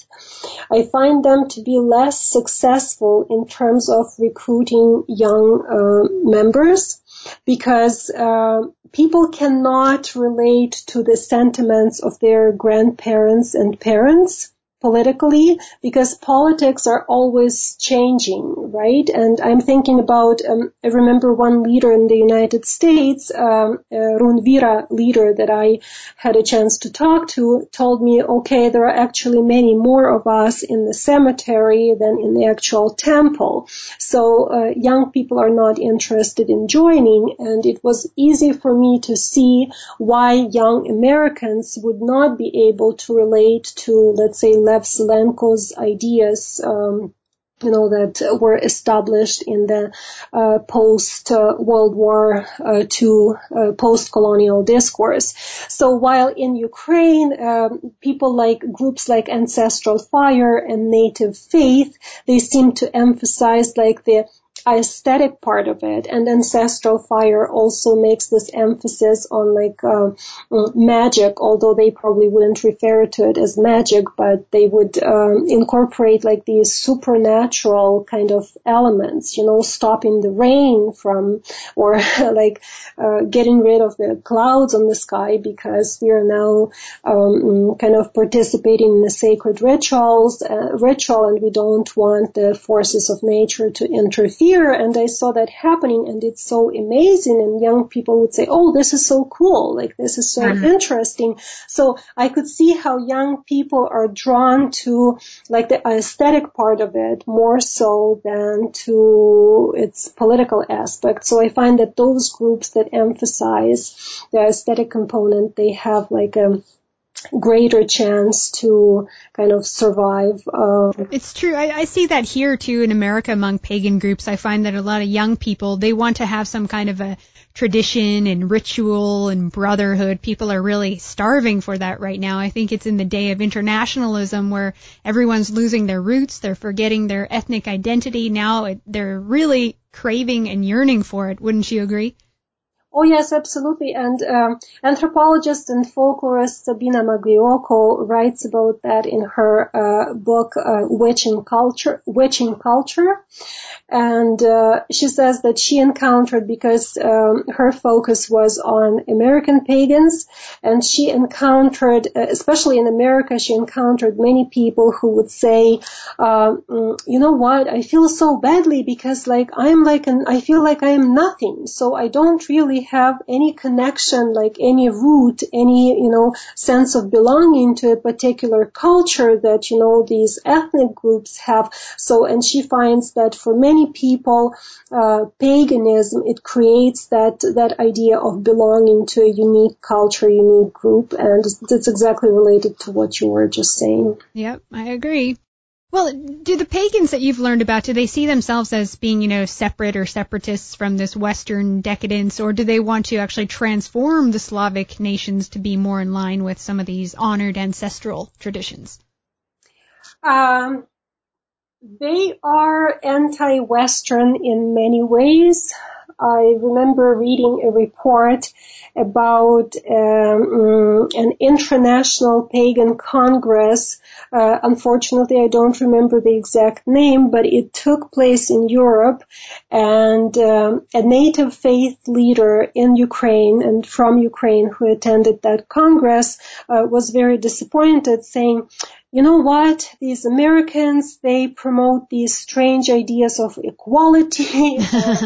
I find them to be less successful in terms of recruiting young uh, members, because uh, people cannot relate to the sentiments of their grandparents and parents politically, because politics are always changing, right? And I'm thinking about, um, I remember one leader in the United States, um, a Runvira leader that I had a chance to talk to, told me, okay, there are actually many more of us in the cemetery than in the actual temple. So uh, young people are not interested in joining, and it was easy for me to see why young Americans would not be able to relate to, let's say, Lev Selenko's ideas, um, you know, that were established in the uh, post-World uh, War uh, two uh, post-colonial discourse. So while in Ukraine, um, people like groups like Ancestral Fire and Native Faith, they seem to emphasize like the aesthetic part of it, and Ancestral Fire also makes this emphasis on like uh, magic, although they probably wouldn't refer to it as magic, but they would um, incorporate like these supernatural kind of elements, you know, stopping the rain from, or like uh, getting rid of the clouds on the sky, because we are now um, kind of participating in the sacred rituals, uh, ritual, and we don't want the forces of nature to interfere. And I saw that happening, and it's so amazing, and young people would say, oh, this is so cool, like this is so mm-hmm. interesting. So I could see how young people are drawn to like the aesthetic part of it more so than to its political aspect. So I find that those groups that emphasize the aesthetic component, they have like a greater chance to kind of survive. Uh, it's true. I, I see that here too in America among pagan groups. I find that a lot of young people, they want to have some kind of a tradition and ritual and brotherhood. People are really starving for that right now. I think it's in the day of internationalism where everyone's losing their roots. They're forgetting their ethnic identity. Now it, they're really craving and yearning for it. Wouldn't you agree? Oh, yes, absolutely. And um, anthropologist and folklorist Sabina Magliocco writes about that in her uh, book, uh, Witching Culture, Witching Culture. And uh, she says that she encountered, because um, her focus was on American pagans, and she encountered, especially in America, she encountered many people who would say, uh, you know what, I feel so badly because like I'm like an, I feel like I am nothing, so I don't really really have any connection, like any root, any, you know, sense of belonging to a particular culture that, you know, these ethnic groups have. So, and she finds that for many people, uh, paganism, it creates that, that idea of belonging to a unique culture, unique group, and that's exactly related to what you were just saying. Yep, I agree. Well, do the pagans that you've learned about, do they see themselves as being, you know, separate or separatists from this Western decadence, or do they want to actually transform the Slavic nations to be more in line with some of these honored ancestral traditions? Um, they are anti-Western in many ways. I remember reading a report about um, an international pagan congress. Uh, unfortunately, I don't remember the exact name, but it took place in Europe, and um, a native faith leader in Ukraine and from Ukraine who attended that congress uh, was very disappointed, saying, you know what, these Americans, they promote these strange ideas of equality.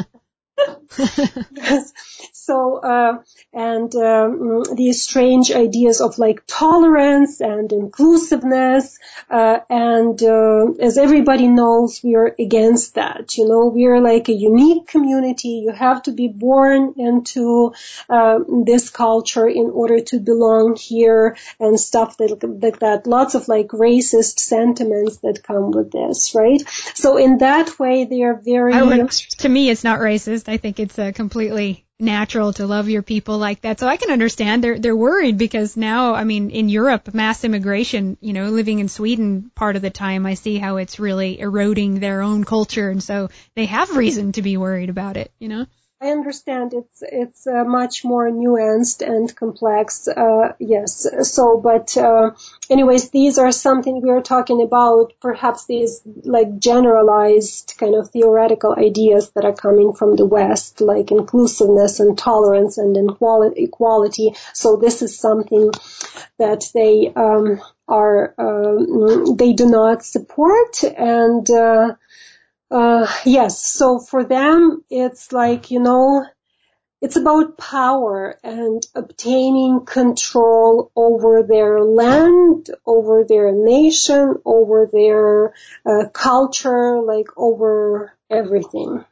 Yes. So, uh, and um, these strange ideas of like tolerance and inclusiveness, uh, and uh, as everybody knows, we are against that. You know, we are like a unique community. You have to be born into uh, this culture in order to belong here, and stuff like, like that. Lots of like racist sentiments that come with this, right? So in that way, they are very. I would, to me, it's not racist. I think it's uh, completely natural to love your people like that. So I can understand they're they're worried because now, I mean, in Europe, mass immigration, you know, living in Sweden part of the time, I see how it's really eroding their own culture, and so they have reason to be worried about it, you know. I understand it's it's uh, much more nuanced and complex, uh, yes. So, but uh, anyways, these are something we are talking about, perhaps these like generalized kind of theoretical ideas that are coming from the West, like inclusiveness and tolerance and equality. So this is something that they um, are, um, they do not support, and uh, Uh, yes, so for them, it's like, you know, it's about power and obtaining control over their land, over their nation, over their uh, culture, like over everything.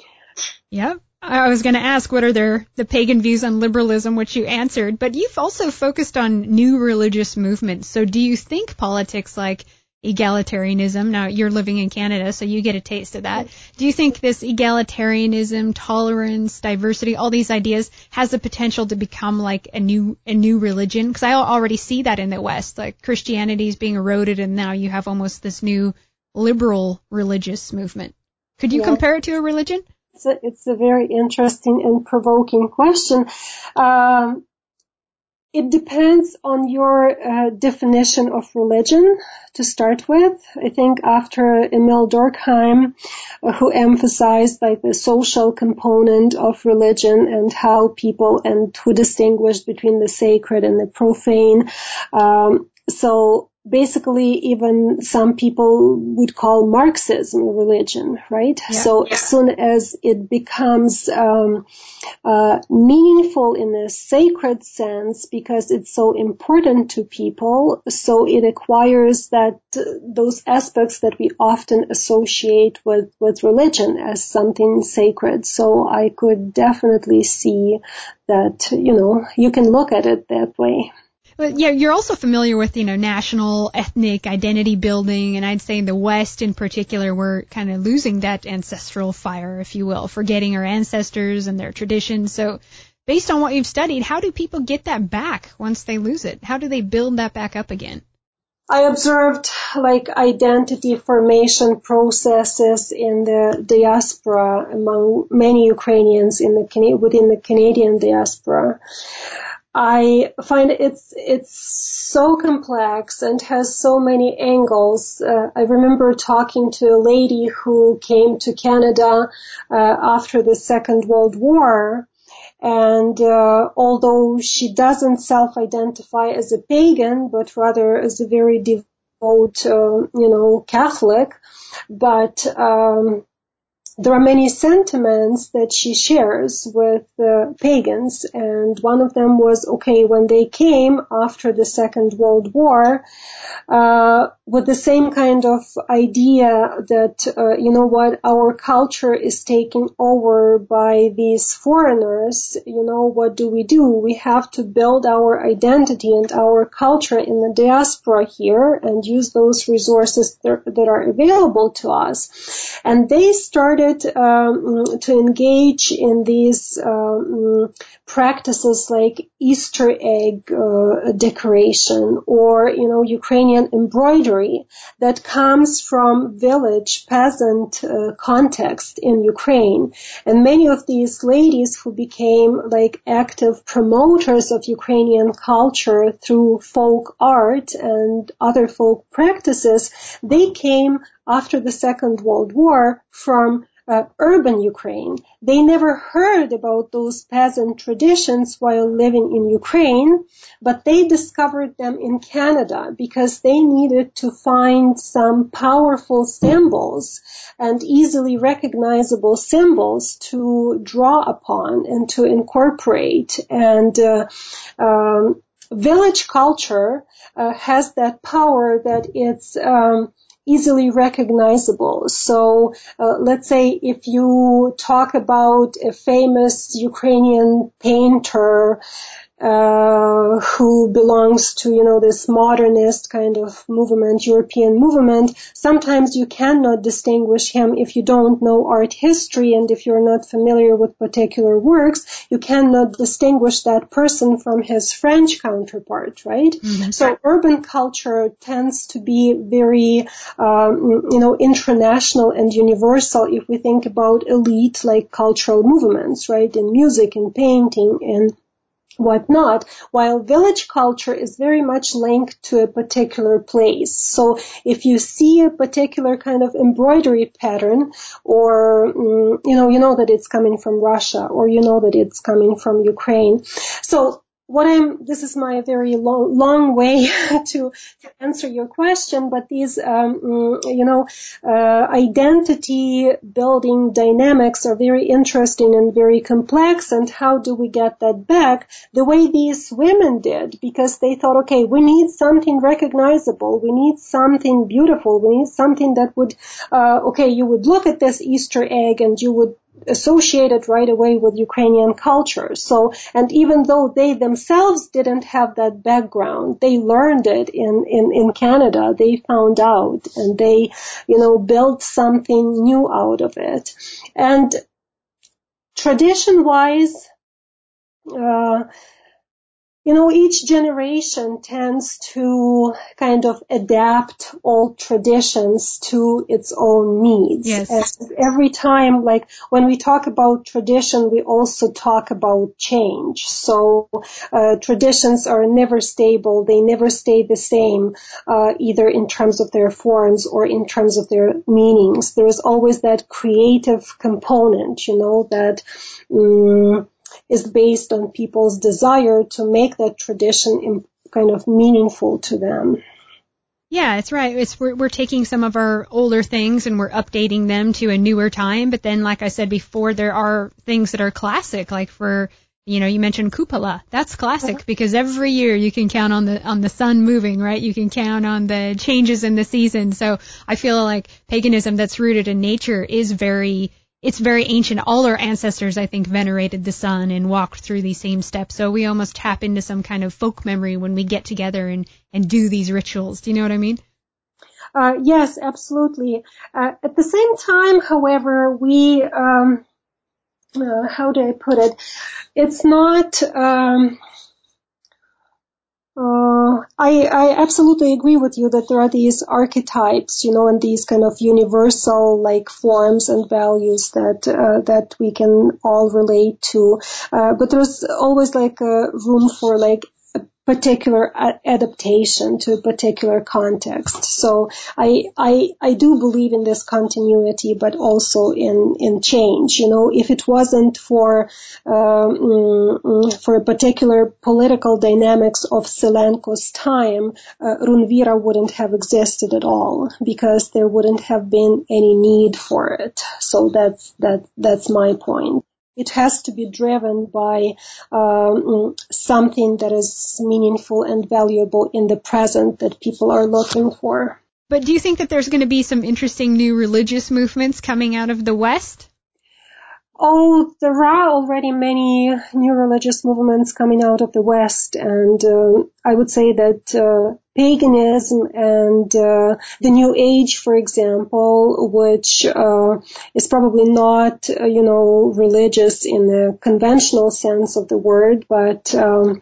Yep. I was going to ask what are their the pagan views on liberalism, which you answered, but you've also focused on new religious movements. So do you think politics like egalitarianism, now you're living in Canada, so you get a taste of that. Do you think this egalitarianism, tolerance, diversity, all these ideas has the potential to become like a new a new religion? Because I already see that in the West, like Christianity is being eroded, and now you have almost this new liberal religious movement. Could you yeah. compare it to a religion? It's a, it's a very interesting and provoking question. Um, It depends on your uh, definition of religion to start with. I think after Emil Durkheim, uh, who emphasized like the social component of religion and how people and who distinguished between the sacred and the profane. Um, so basically, even some people would call Marxism a religion, right? Yeah. So yeah. as soon as it becomes um, uh, meaningful in a sacred sense, because it's so important to people, so it acquires that uh, those aspects that we often associate with with religion as something sacred. So I could definitely see that, you know, you can look at it that way. But yeah, you're also familiar with, you know, national ethnic identity building, and I'd say in the West in particular, we're kind of losing that ancestral fire, if you will, forgetting our ancestors and their traditions. So based on what you've studied, how do people get that back once they lose it? How do they build that back up again? I observed like identity formation processes in the diaspora among many Ukrainians in the within the Canadian diaspora. I find it's it's so complex and has so many angles. Uh, I remember talking to a lady who came to Canada uh, after the Second World War, and uh, although she doesn't self-identify as a pagan, but rather as a very devout, uh, you know, Catholic, but um, there are many sentiments that she shares with the pagans, and one of them was, okay, when they came after the Second World War, uh, with the same kind of idea that, uh, you know what, our culture is taken over by these foreigners, you know, what do we do? We have to build our identity and our culture in the diaspora here and use those resources that, that are available to us. And they started um, to engage in these um, practices like Easter egg uh, decoration, or, you know, Ukrainian embroidery that comes from village peasant uh, context in Ukraine. And many of these ladies who became like active promoters of Ukrainian culture through folk art and other folk practices, they came after the Second World War from Uh, urban Ukraine. They never heard about those peasant traditions while living in Ukraine, but they discovered them in Canada because they needed to find some powerful symbols and easily recognizable symbols to draw upon and to incorporate. And uh, um, village culture uh, has that power that it's um, easily recognizable. So uh, let's say if you talk about a famous Ukrainian painter uh, who belongs to, you know, this modernist kind of movement, European movement, sometimes you cannot distinguish him if you don't know art history, and if you're not familiar with particular works, you cannot distinguish that person from his French counterpart, right? Mm-hmm. So urban culture tends to be very, um, you know, international and universal if we think about elite, like cultural movements, right, in music and painting and whatnot, while village culture is very much linked to a particular place. So if you see a particular kind of embroidery pattern, or, um, you know, you know that it's coming from Russia, or you know that it's coming from Ukraine. So what I'm, this is my very long, long way to, to answer your question, but these, um, you know, uh, identity building dynamics are very interesting and very complex. And how do we get that back? The way these women did, because they thought, okay, we need something recognizable. We need something beautiful. We need something that would, uh, okay, you would look at this Easter egg and you would associated right away with Ukrainian culture. So, and even though they themselves didn't have that background, they learned it in, in, in Canada. They found out and they, you know, built something new out of it. And tradition-wise, uh, you know, each generation tends to kind of adapt old traditions to its own needs. Yes. And every time, like when we talk about tradition, we also talk about change. So uh, traditions are never stable. They never stay the same, uh, either in terms of their forms or in terms of their meanings. There is always that creative component, you know, that um, is based on people's desire to make that tradition kind of meaningful to them. Yeah, it's right. It's we're, we're taking some of our older things and we're updating them to a newer time. But then, like I said before, there are things that are classic, like for, you know, you mentioned cupola. That's classic uh-huh. because every year you can count on the on the sun moving, right? You can count on the changes in the season. So I feel like paganism that's rooted in nature is very It's very ancient. All our ancestors, I think, venerated the sun and walked through these same steps. So we almost tap into some kind of folk memory when we get together and, and do these rituals. Do you know what I mean? Uh, yes, absolutely. Uh, at the same time, however, we, um, uh, how do I put it? It's not, um, Uh, I, I absolutely agree with you that there are these archetypes, you know, and these kind of universal like forms and values that uh, that we can all relate to. Uh, but there's always like a room for like particular adaptation to a particular context. So I, I, I do believe in this continuity, but also in, in change. You know, if it wasn't for, um, for a particular political dynamics of Selenko's time, uh, Runvira wouldn't have existed at all because there wouldn't have been any need for it. So that's, that, that's my point. It has to be driven by um, something that is meaningful and valuable in the present that people are looking for. But do you think that there's going to be some interesting new religious movements coming out of the West? Oh, there are already many new religious movements coming out of the West, and uh, I would say that uh, paganism and uh, the New Age, for example, which uh, is probably not, uh, you know, religious in the conventional sense of the word, but um,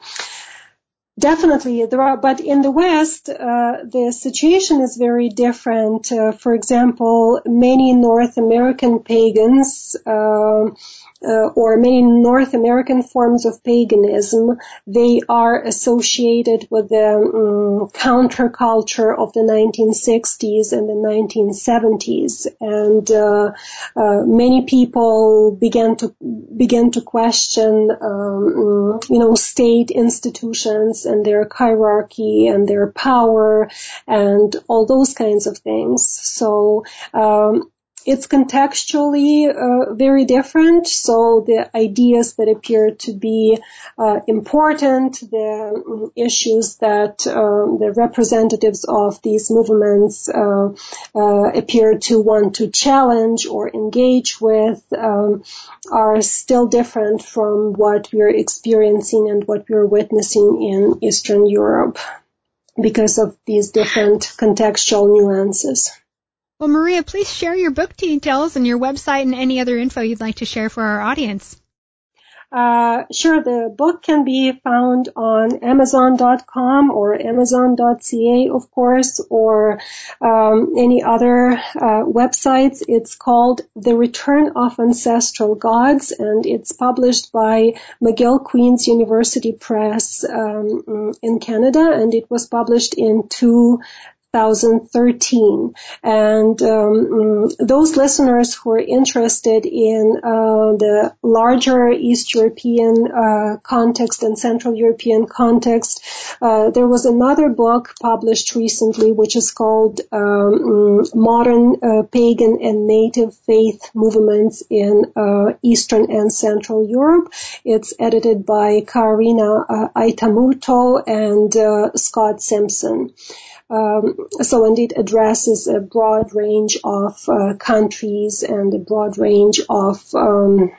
definitely there are. But in the West, uh, the situation is very different. Uh, for example, many North American pagans, uh, uh, or many North American forms of paganism, they are associated with the um, counterculture of the nineteen sixties and the nineteen seventies, and uh, uh, many people began to began to question, um, you know, state institutions and their hierarchy and their power and all those kinds of things. So um, it's contextually uh, very different. So the ideas that appear to be uh, important, the um, issues that um, the representatives of these movements uh, uh, appear to want to challenge or engage with um, are still different from what we're experiencing and what we're witnessing in Eastern Europe because of these different contextual nuances. Well, Maria, please share your book details and your website and any other info you'd like to share for our audience. Uh, sure, the book can be found on Amazon dot com or Amazon dot C A, of course, or um, any other uh, websites. It's called The Return of Ancestral Gods, and it's published by McGill Queen's University Press um, in Canada, and it was published in two thousand thirteen. And um, those listeners who are interested in uh, the larger East European uh, context and Central European context, uh, there was another book published recently which is called um, Modern uh, Pagan and Native Faith Movements in uh, Eastern and Central Europe. It's edited by Karina uh, Aitamuto and uh, Scott Simpson. Um, so indeed addresses a broad range of uh, countries and a broad range of um,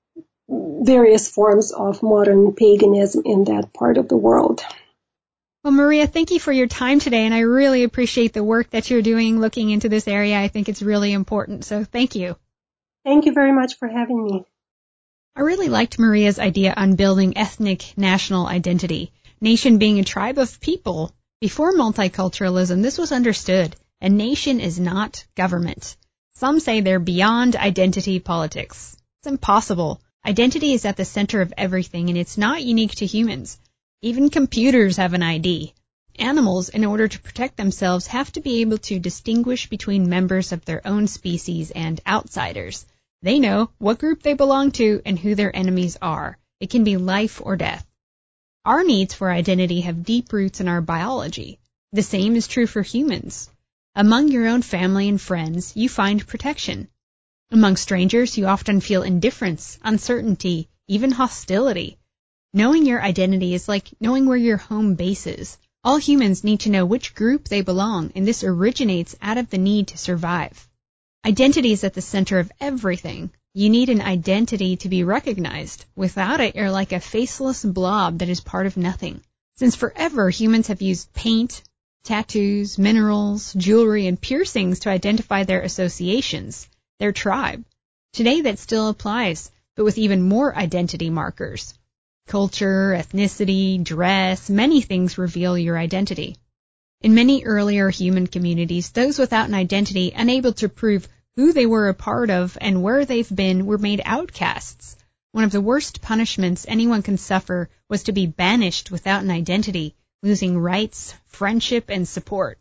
various forms of modern paganism in that part of the world. Well, Maria, thank you for your time today, and I really appreciate the work that you're doing looking into this area. I think it's really important, so thank you. Thank you very much for having me. I really liked Maria's idea on building ethnic national identity, nation being a tribe of people. Before multiculturalism, this was understood. A nation is not government. Some say they're beyond identity politics. It's impossible. Identity is at the center of everything, and it's not unique to humans. Even computers have an I D. Animals, in order to protect themselves, have to be able to distinguish between members of their own species and outsiders. They know what group they belong to and who their enemies are. It can be life or death. Our needs for identity have deep roots in our biology. The same is true for humans. Among your own family and friends, you find protection. Among strangers, you often feel indifference, uncertainty, even hostility. Knowing your identity is like knowing where your home base is. All humans need to know which group they belong, and this originates out of the need to survive. Identity is at the center of everything. You need an identity to be recognized. Without it, you're like a faceless blob that is part of nothing. Since forever, humans have used paint, tattoos, minerals, jewelry, and piercings to identify their associations, their tribe. Today, that still applies, but with even more identity markers. Culture, ethnicity, dress, many things reveal your identity. In many earlier human communities, those without an identity, unable to prove who they were a part of and where they've been, were made outcasts. One of the worst punishments anyone can suffer was to be banished without an identity, losing rights, friendship, and support.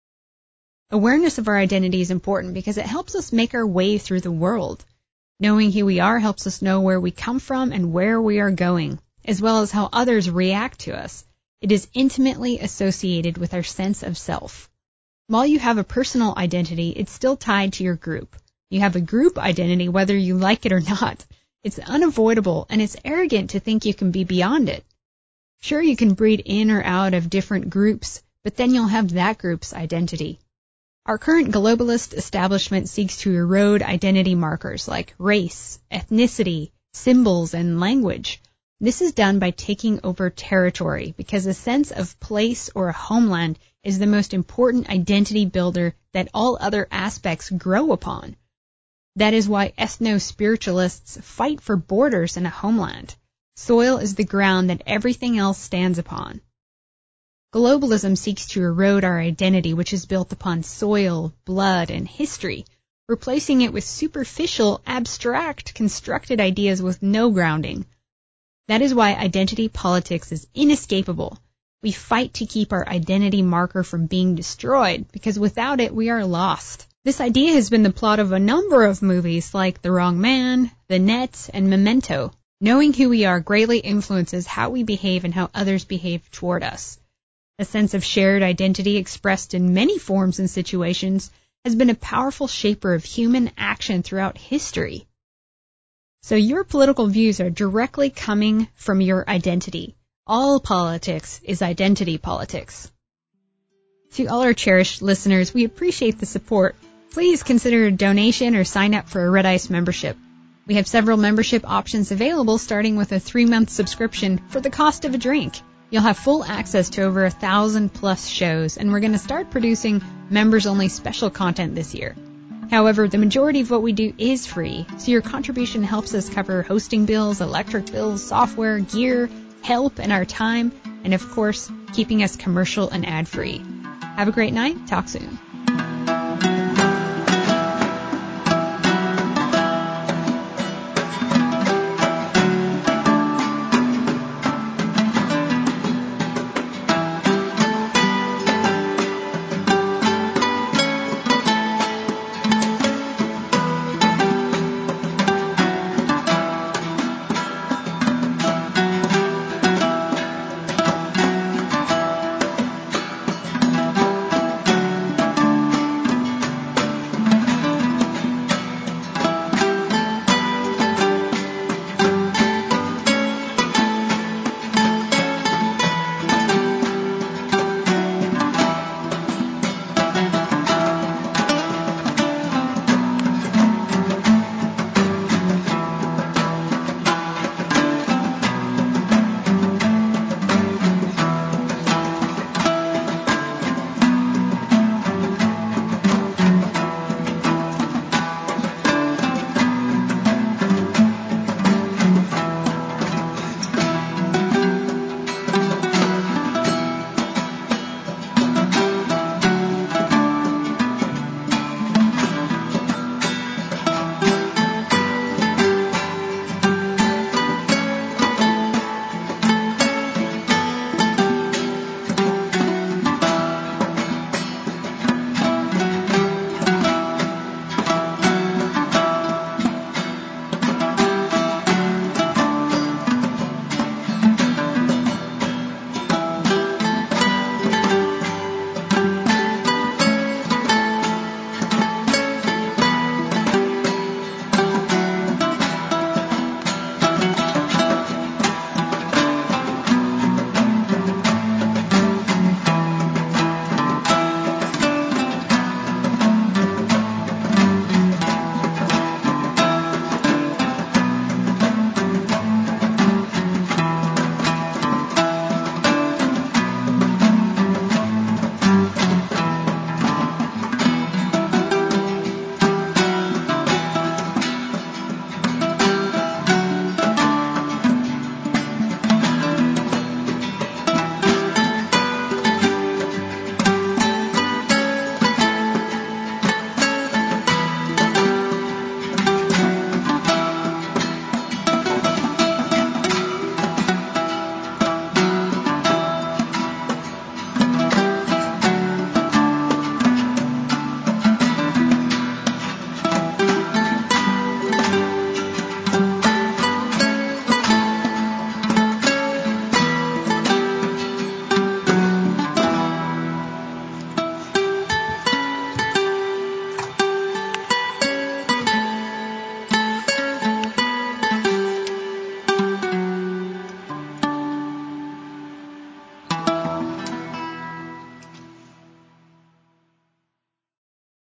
Awareness of our identity is important because it helps us make our way through the world. Knowing who we are helps us know where we come from and where we are going, as well as how others react to us. It is intimately associated with our sense of self. While you have a personal identity, it's still tied to your group. You have a group identity whether you like it or not. It's unavoidable, and it's arrogant to think you can be beyond it. Sure, you can breed in or out of different groups, but then you'll have that group's identity. Our current globalist establishment seeks to erode identity markers like race, ethnicity, symbols, and language. This is done by taking over territory because a sense of place or a homeland is the most important identity builder that all other aspects grow upon. That is why ethno-spiritualists fight for borders and a homeland. Soil is the ground that everything else stands upon. Globalism seeks to erode our identity, which is built upon soil, blood, and history, replacing it with superficial, abstract, constructed ideas with no grounding. That is why identity politics is inescapable. We fight to keep our identity marker from being destroyed, because without it, we are lost. This idea has been the plot of a number of movies like The Wrong Man, The Net, and Memento. Knowing who we are greatly influences how we behave and how others behave toward us. A sense of shared identity expressed in many forms and situations has been a powerful shaper of human action throughout history. So your political views are directly coming from your identity. All politics is identity politics. To all our cherished listeners, we appreciate the support. Please consider a donation or sign up for a Red Ice membership. We have several membership options available, starting with a three-month subscription for the cost of a drink. You'll have full access to over a thousand plus shows, and we're going to start producing members-only special content this year. However, the majority of what we do is free, so your contribution helps us cover hosting bills, electric bills, software, gear, help, and our time, and of course, keeping us commercial and ad-free. Have a great night. Talk soon.